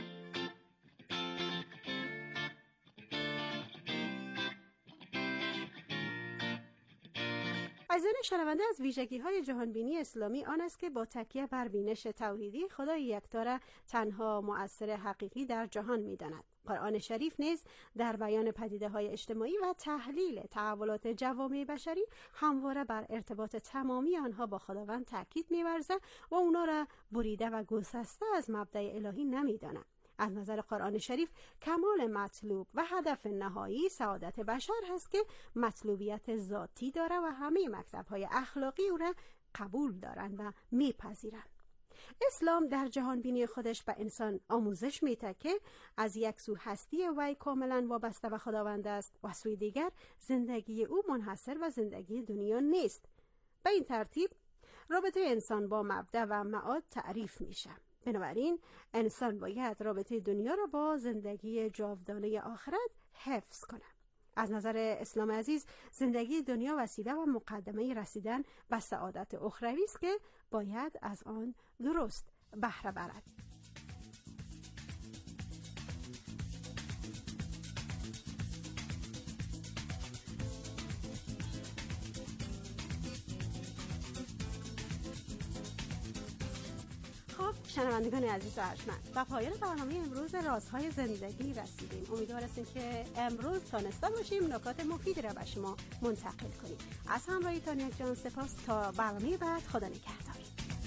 عزیزان شنونده، از ویژگی‌های جهانبینی اسلامی آن است که با تکیه بر بینش توحیدی خدای یکتا را تنها مؤثر حقیقی در جهان می‌داند. قرآن شریف نیز در بیان پدیده‌های اجتماعی و تحلیل تحولات جوامع بشری همواره بر ارتباط تمامی آنها با خداوند تاکید می‌ورزد و اونا را بریده و گسسته از مبدأ الهی نمی‌داند. از نظر قرآن شریف کمال مطلوب و هدف نهایی سعادت بشر هست که مطلوبیت ذاتی داره و همه مکتب‌های اخلاقی او را قبول دارند و میپذیرند. اسلام در جهان بینی خودش به انسان آموزش میده که از یک سو هستی وی کاملا وابسته به خداوند است و سوی دیگر زندگی او منحصر و زندگی دنیا نیست. به این ترتیب رابطه انسان با مبدأ و معاد تعریف میشه. بنابراین انسان باید رابطه دنیا را با زندگی جاودانه آخرت حفظ کنه. از نظر اسلام عزیز زندگی دنیا وسیله و مقدمه رسیدن به سعادت اخروی است که باید از آن درست بهره برد. شنوندگان عزیز و ارجمند، به پایان برنامه امروز رازهای زندگی رسیدیم. امیدوار هستیم که امروز تانسته باشیم نکات مفیدی را به شما منتقل کنیم. از همراهیتان یک جان سپاس. تا برنامه بعد، خدا نگهدار.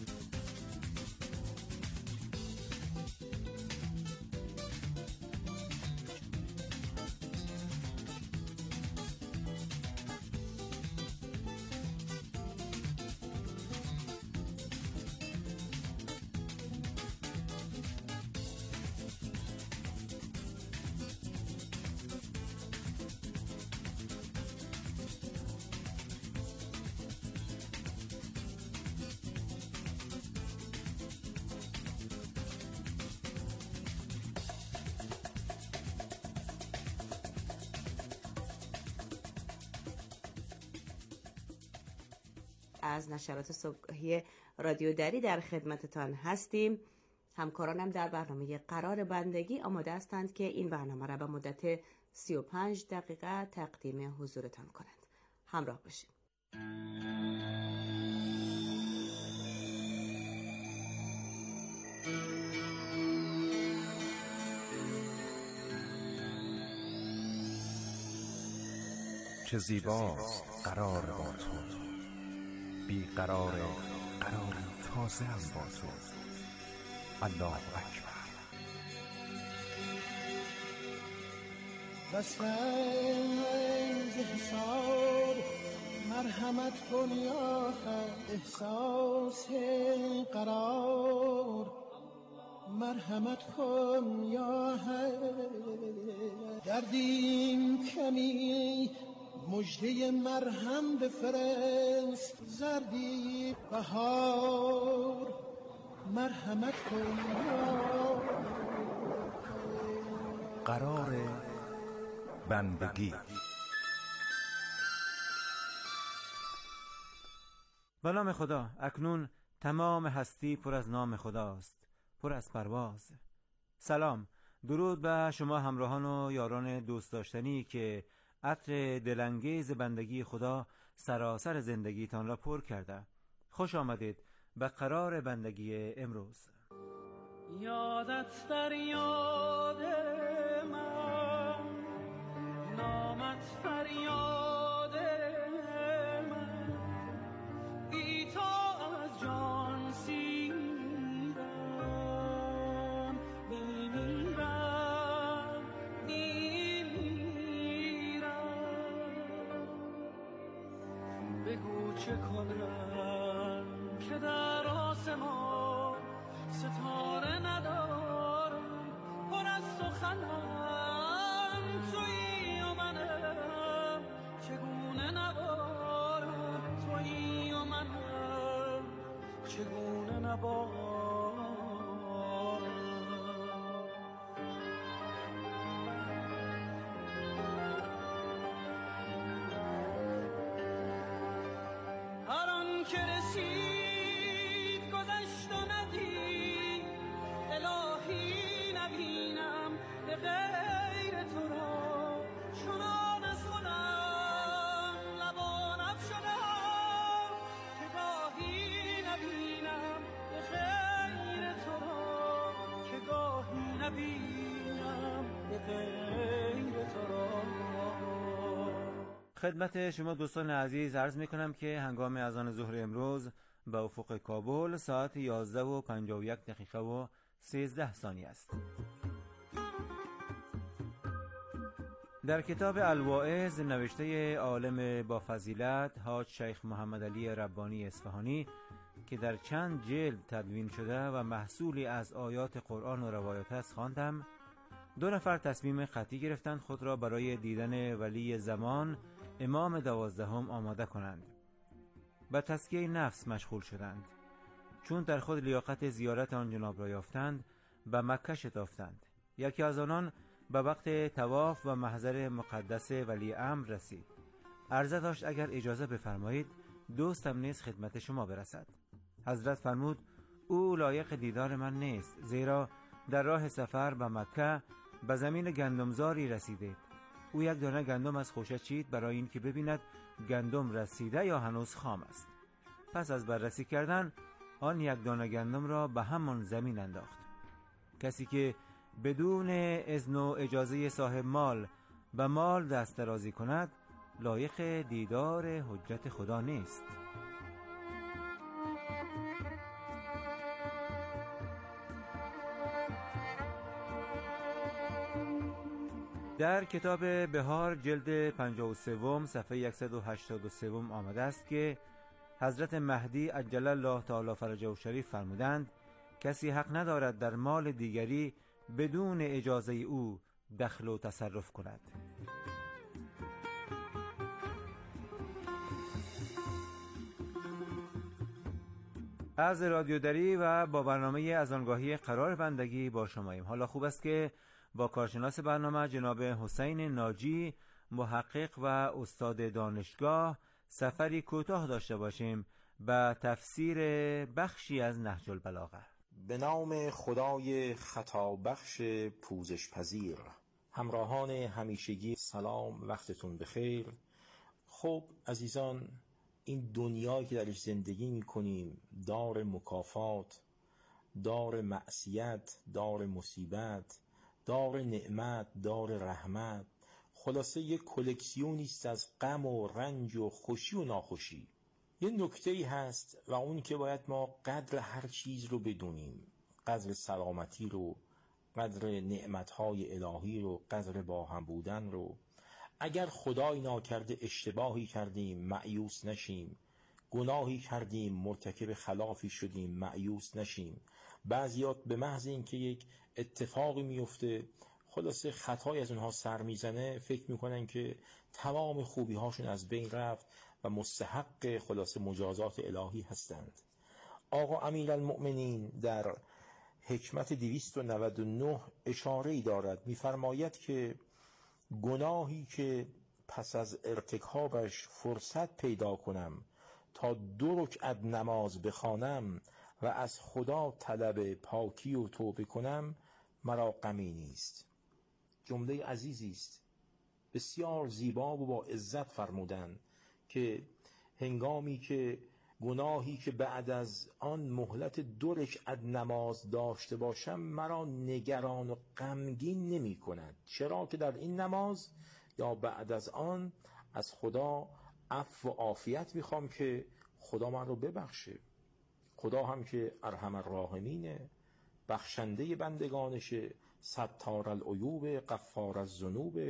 از نشرات صبحگاهی رادیو دری در خدمتتان هستیم. همکارانم در برنامه قرار بندگی آماده هستند که این برنامه را به مدت سی و پنج دقیقه تقدیم حضورتان کنند. همراه باشید. چه زیباست قرار با تو، بی قرار قرار تازه هم با تو. الله اکبر. بسنگ حساب مرحمت کن یا حق، احساس قرار مرحمت کن یا حق. دردیم کمی مژده مرهم بفرست، زردی بهار مرحمت کن یا قرار بندگی. به نام خدا. اکنون تمام هستی پر از نام خداست، پر از پرواز. سلام، درود به شما همراهان و یاران دوست داشتنی که عطر دلانگیز بندگی خدا سراسر زندگیتان را پر کرده. خوش آمدید به قرار بندگی امروز. یادت در یاد من، نامت فریاد من، بی تو از جان سیرم بمیرم میمیرم. بگو چه کنم که در آسمان ستاره ندارم، پر از سخنم تویی و منم، چگونه نبارم تویی و منم، چگونه نبارم. هر آن که رسید گذشت و ندید، الهی نبینم به غیر تو را، چنان از خودم لبانم شدم که گاهی نبینم به غیر تو را، که گاهی نبینم به غیر تو را. خدمت شما دوستان عزیز عرض می کنم که هنگام اذان ظهر امروز به افق کابل ساعت یازده و پنجاه و یک دقیقه و سیزده ثانیه است. در کتاب الواعظ نوشته عالم با فضیلت حاج شیخ محمد علی ربانی اصفهانی که در چند جلد تدوین شده و محصولی از آیات قرآن و روایات است خواندم. دو نفر تصمیم قطعی گرفتند خود را برای دیدن ولی زمان امام دوازدهم آماده کنند. به تزکیه نفس مشغول شدند. چون در خود لیاقت زیارت آن جناب را یافتند، به مکه شتافتند. یکی از آنان به وقت طواف و محضر مقدس ولی امر رسید. عرضه داشت اگر اجازه بفرمایید دوستم نیز خدمت شما برسد. حضرت فرمود او لایق دیدار من نیست، زیرا در راه سفر به مکه به زمین گندمزاری رسیده. او یک دانه گندم از خوشه چید برای این که ببیند گندم رسیده یا هنوز خام است. پس از بررسی کردن آن یک دانه گندم را به همان زمین انداخت. کسی که بدون اذن و اجازه صاحب مال به مال دست درازی کند لایق دیدار حجت خدا نیست. در کتاب بهار جلد پنجاه و سه صفحه صد و هشتاد و سه آمده است که حضرت مهدی عجل الله تعالی فرجه شریف فرمودند کسی حق ندارد در مال دیگری بدون اجازه او دخل و تصرف کند. از رادیو دری و با برنامه اذانگاهی قرار بندگی با شماییم. حالا خوب است که با کارشناس برنامه جناب حسین ناجی محقق و استاد دانشگاه سفری کوتاه داشته باشیم به تفسیر بخشی از نهج البلاغه. به نام خدای خطابخش پوزش پذیر. همراهان همیشگی سلام، وقتتون بخیر. خب عزیزان، این دنیایی که درش زندگی میکنیم دار مکافات، دار معصیت، دار مصیبت، دار نعمت، دار رحمت، خلاصه یک کلکسیونی است از غم و رنج و خوشی و ناخوشی. یه نکته‌ای هست و اون که باید ما قدر هر چیز رو بدونیم، قدر سلامتی رو، قدر نعمتهای الهی رو، قدر با هم بودن رو. اگر خدای ناکرده اشتباهی کردیم مایوس نشیم، گناهی کردیم مرتکب خلافی شدیم مایوس نشیم. بعضیات به محض اینکه یک اتفاقی میفته خلاصه خطای از اونها سر میزنه فکر میکنن که تمام خوبی هاشون از بین رفت و مستحق خلاصه مجازات الهی هستند. آقا امیرالمؤمنین در حکمت دویست و نود و نه اشاره‌ای دارد، می‌فرماید که گناهی که پس از ارتکابش فرصت پیدا کنم تا دو رکعت نماز بخوانم و از خدا طلب پاکی و توبه کنم مرا غمی نیست. جمله عزیزی است، بسیار زیبا و با عزت فرمودن که هنگامی که گناهی که بعد از آن مهلت دو رکعت نماز داشته باشم مرا نگران و غمگین نمی کند. چرا که در این نماز یا بعد از آن از خدا عفو و عافیت میخوام که خدا من رو ببخشه. خدا هم که ارحم الراحمینه، بخشنده بندگانشه، ستار العیوب، غفار الذنوب.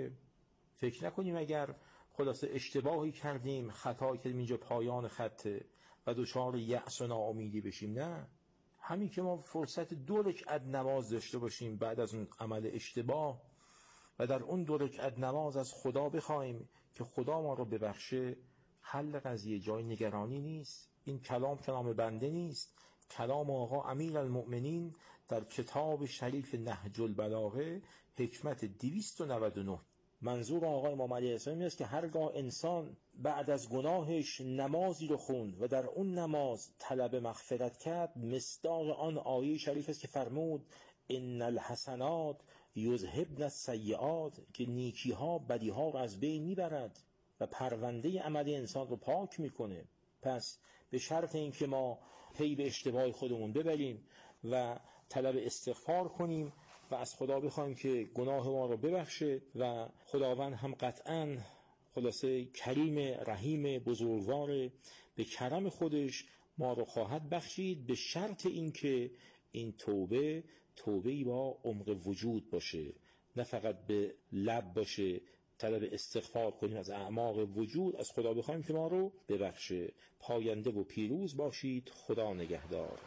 فکر نکنیم اگر خلاصه اشتباهی کردیم، خطایی کردیم اینجا پایان خطه و دچار یأس و ناامیدی بشیم. نه، همین که ما فرصت دو رکعت نماز داشته باشیم بعد از اون عمل اشتباه و در اون دو رکعت نماز از خدا بخوایم که خدا ما رو ببخشه، حل قضیه، جای نگرانی نیست. این کلام کلام بنده نیست، کلام آقا امیرالمؤمنین در کتاب شریف نهج البلاغه حکمت دویست و نود و نه. منظور آقا امام علیه السلام است که هرگاه انسان بعد از گناهش نمازی رو خوند و در اون نماز طلب مغفرت کرد، مصداق آن آیه شریف است که فرمود ان الحسنات یذهبن السیئات، که نیکی ها بدی ها رو از بین میبرد و پرونده عمل انسان رو پاک میکنه. پس به شرط اینکه ما پی به اشتباه خودمون ببریم و طلب استغفار کنیم و از خدا بخوایم که گناه ما رو ببخشه و خداوند هم قطعاً خلاصه کریم رحیم بزرگوار به کرم خودش ما رو خواهد بخشید، به شرط اینکه این توبه توبه‌ای با عمق وجود باشه، نه فقط به لب باشه. طلب استغفار کنیم از اعماق وجود، از خدا بخوایم که ما رو ببخشه. پاینده و پیروز باشید. خدا نگهدار.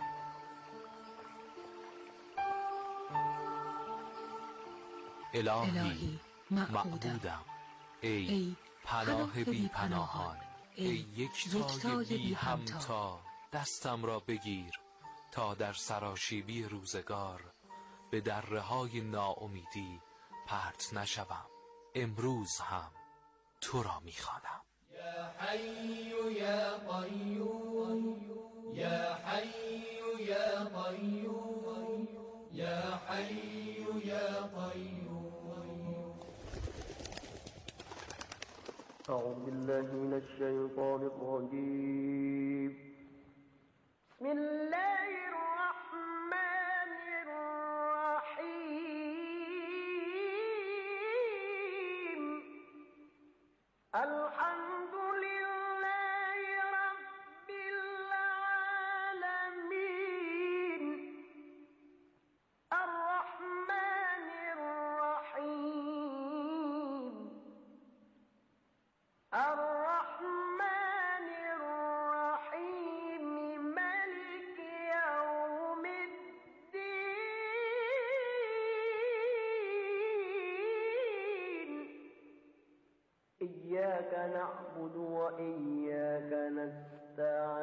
الهی معبودم، ای پناه بی پناهان، ای یکتای بی همتا، دستم را بگیر تا در سراشیبی روزگار به دره های ناامیدی پرت نشوم. امروز هم تو را میخوانم. یا حی یا قیوم، یا حی یا قیوم، یا حی یا قیوم. أعوذ بالله من الشيطان الرجيم. بسم الله الرحمن الرحيم. الحمد لله رب العالمين. الرحمن الرحيم. الرحمن الرحيم مالك يوم الدين. إياك نعبد وإياك نستعين.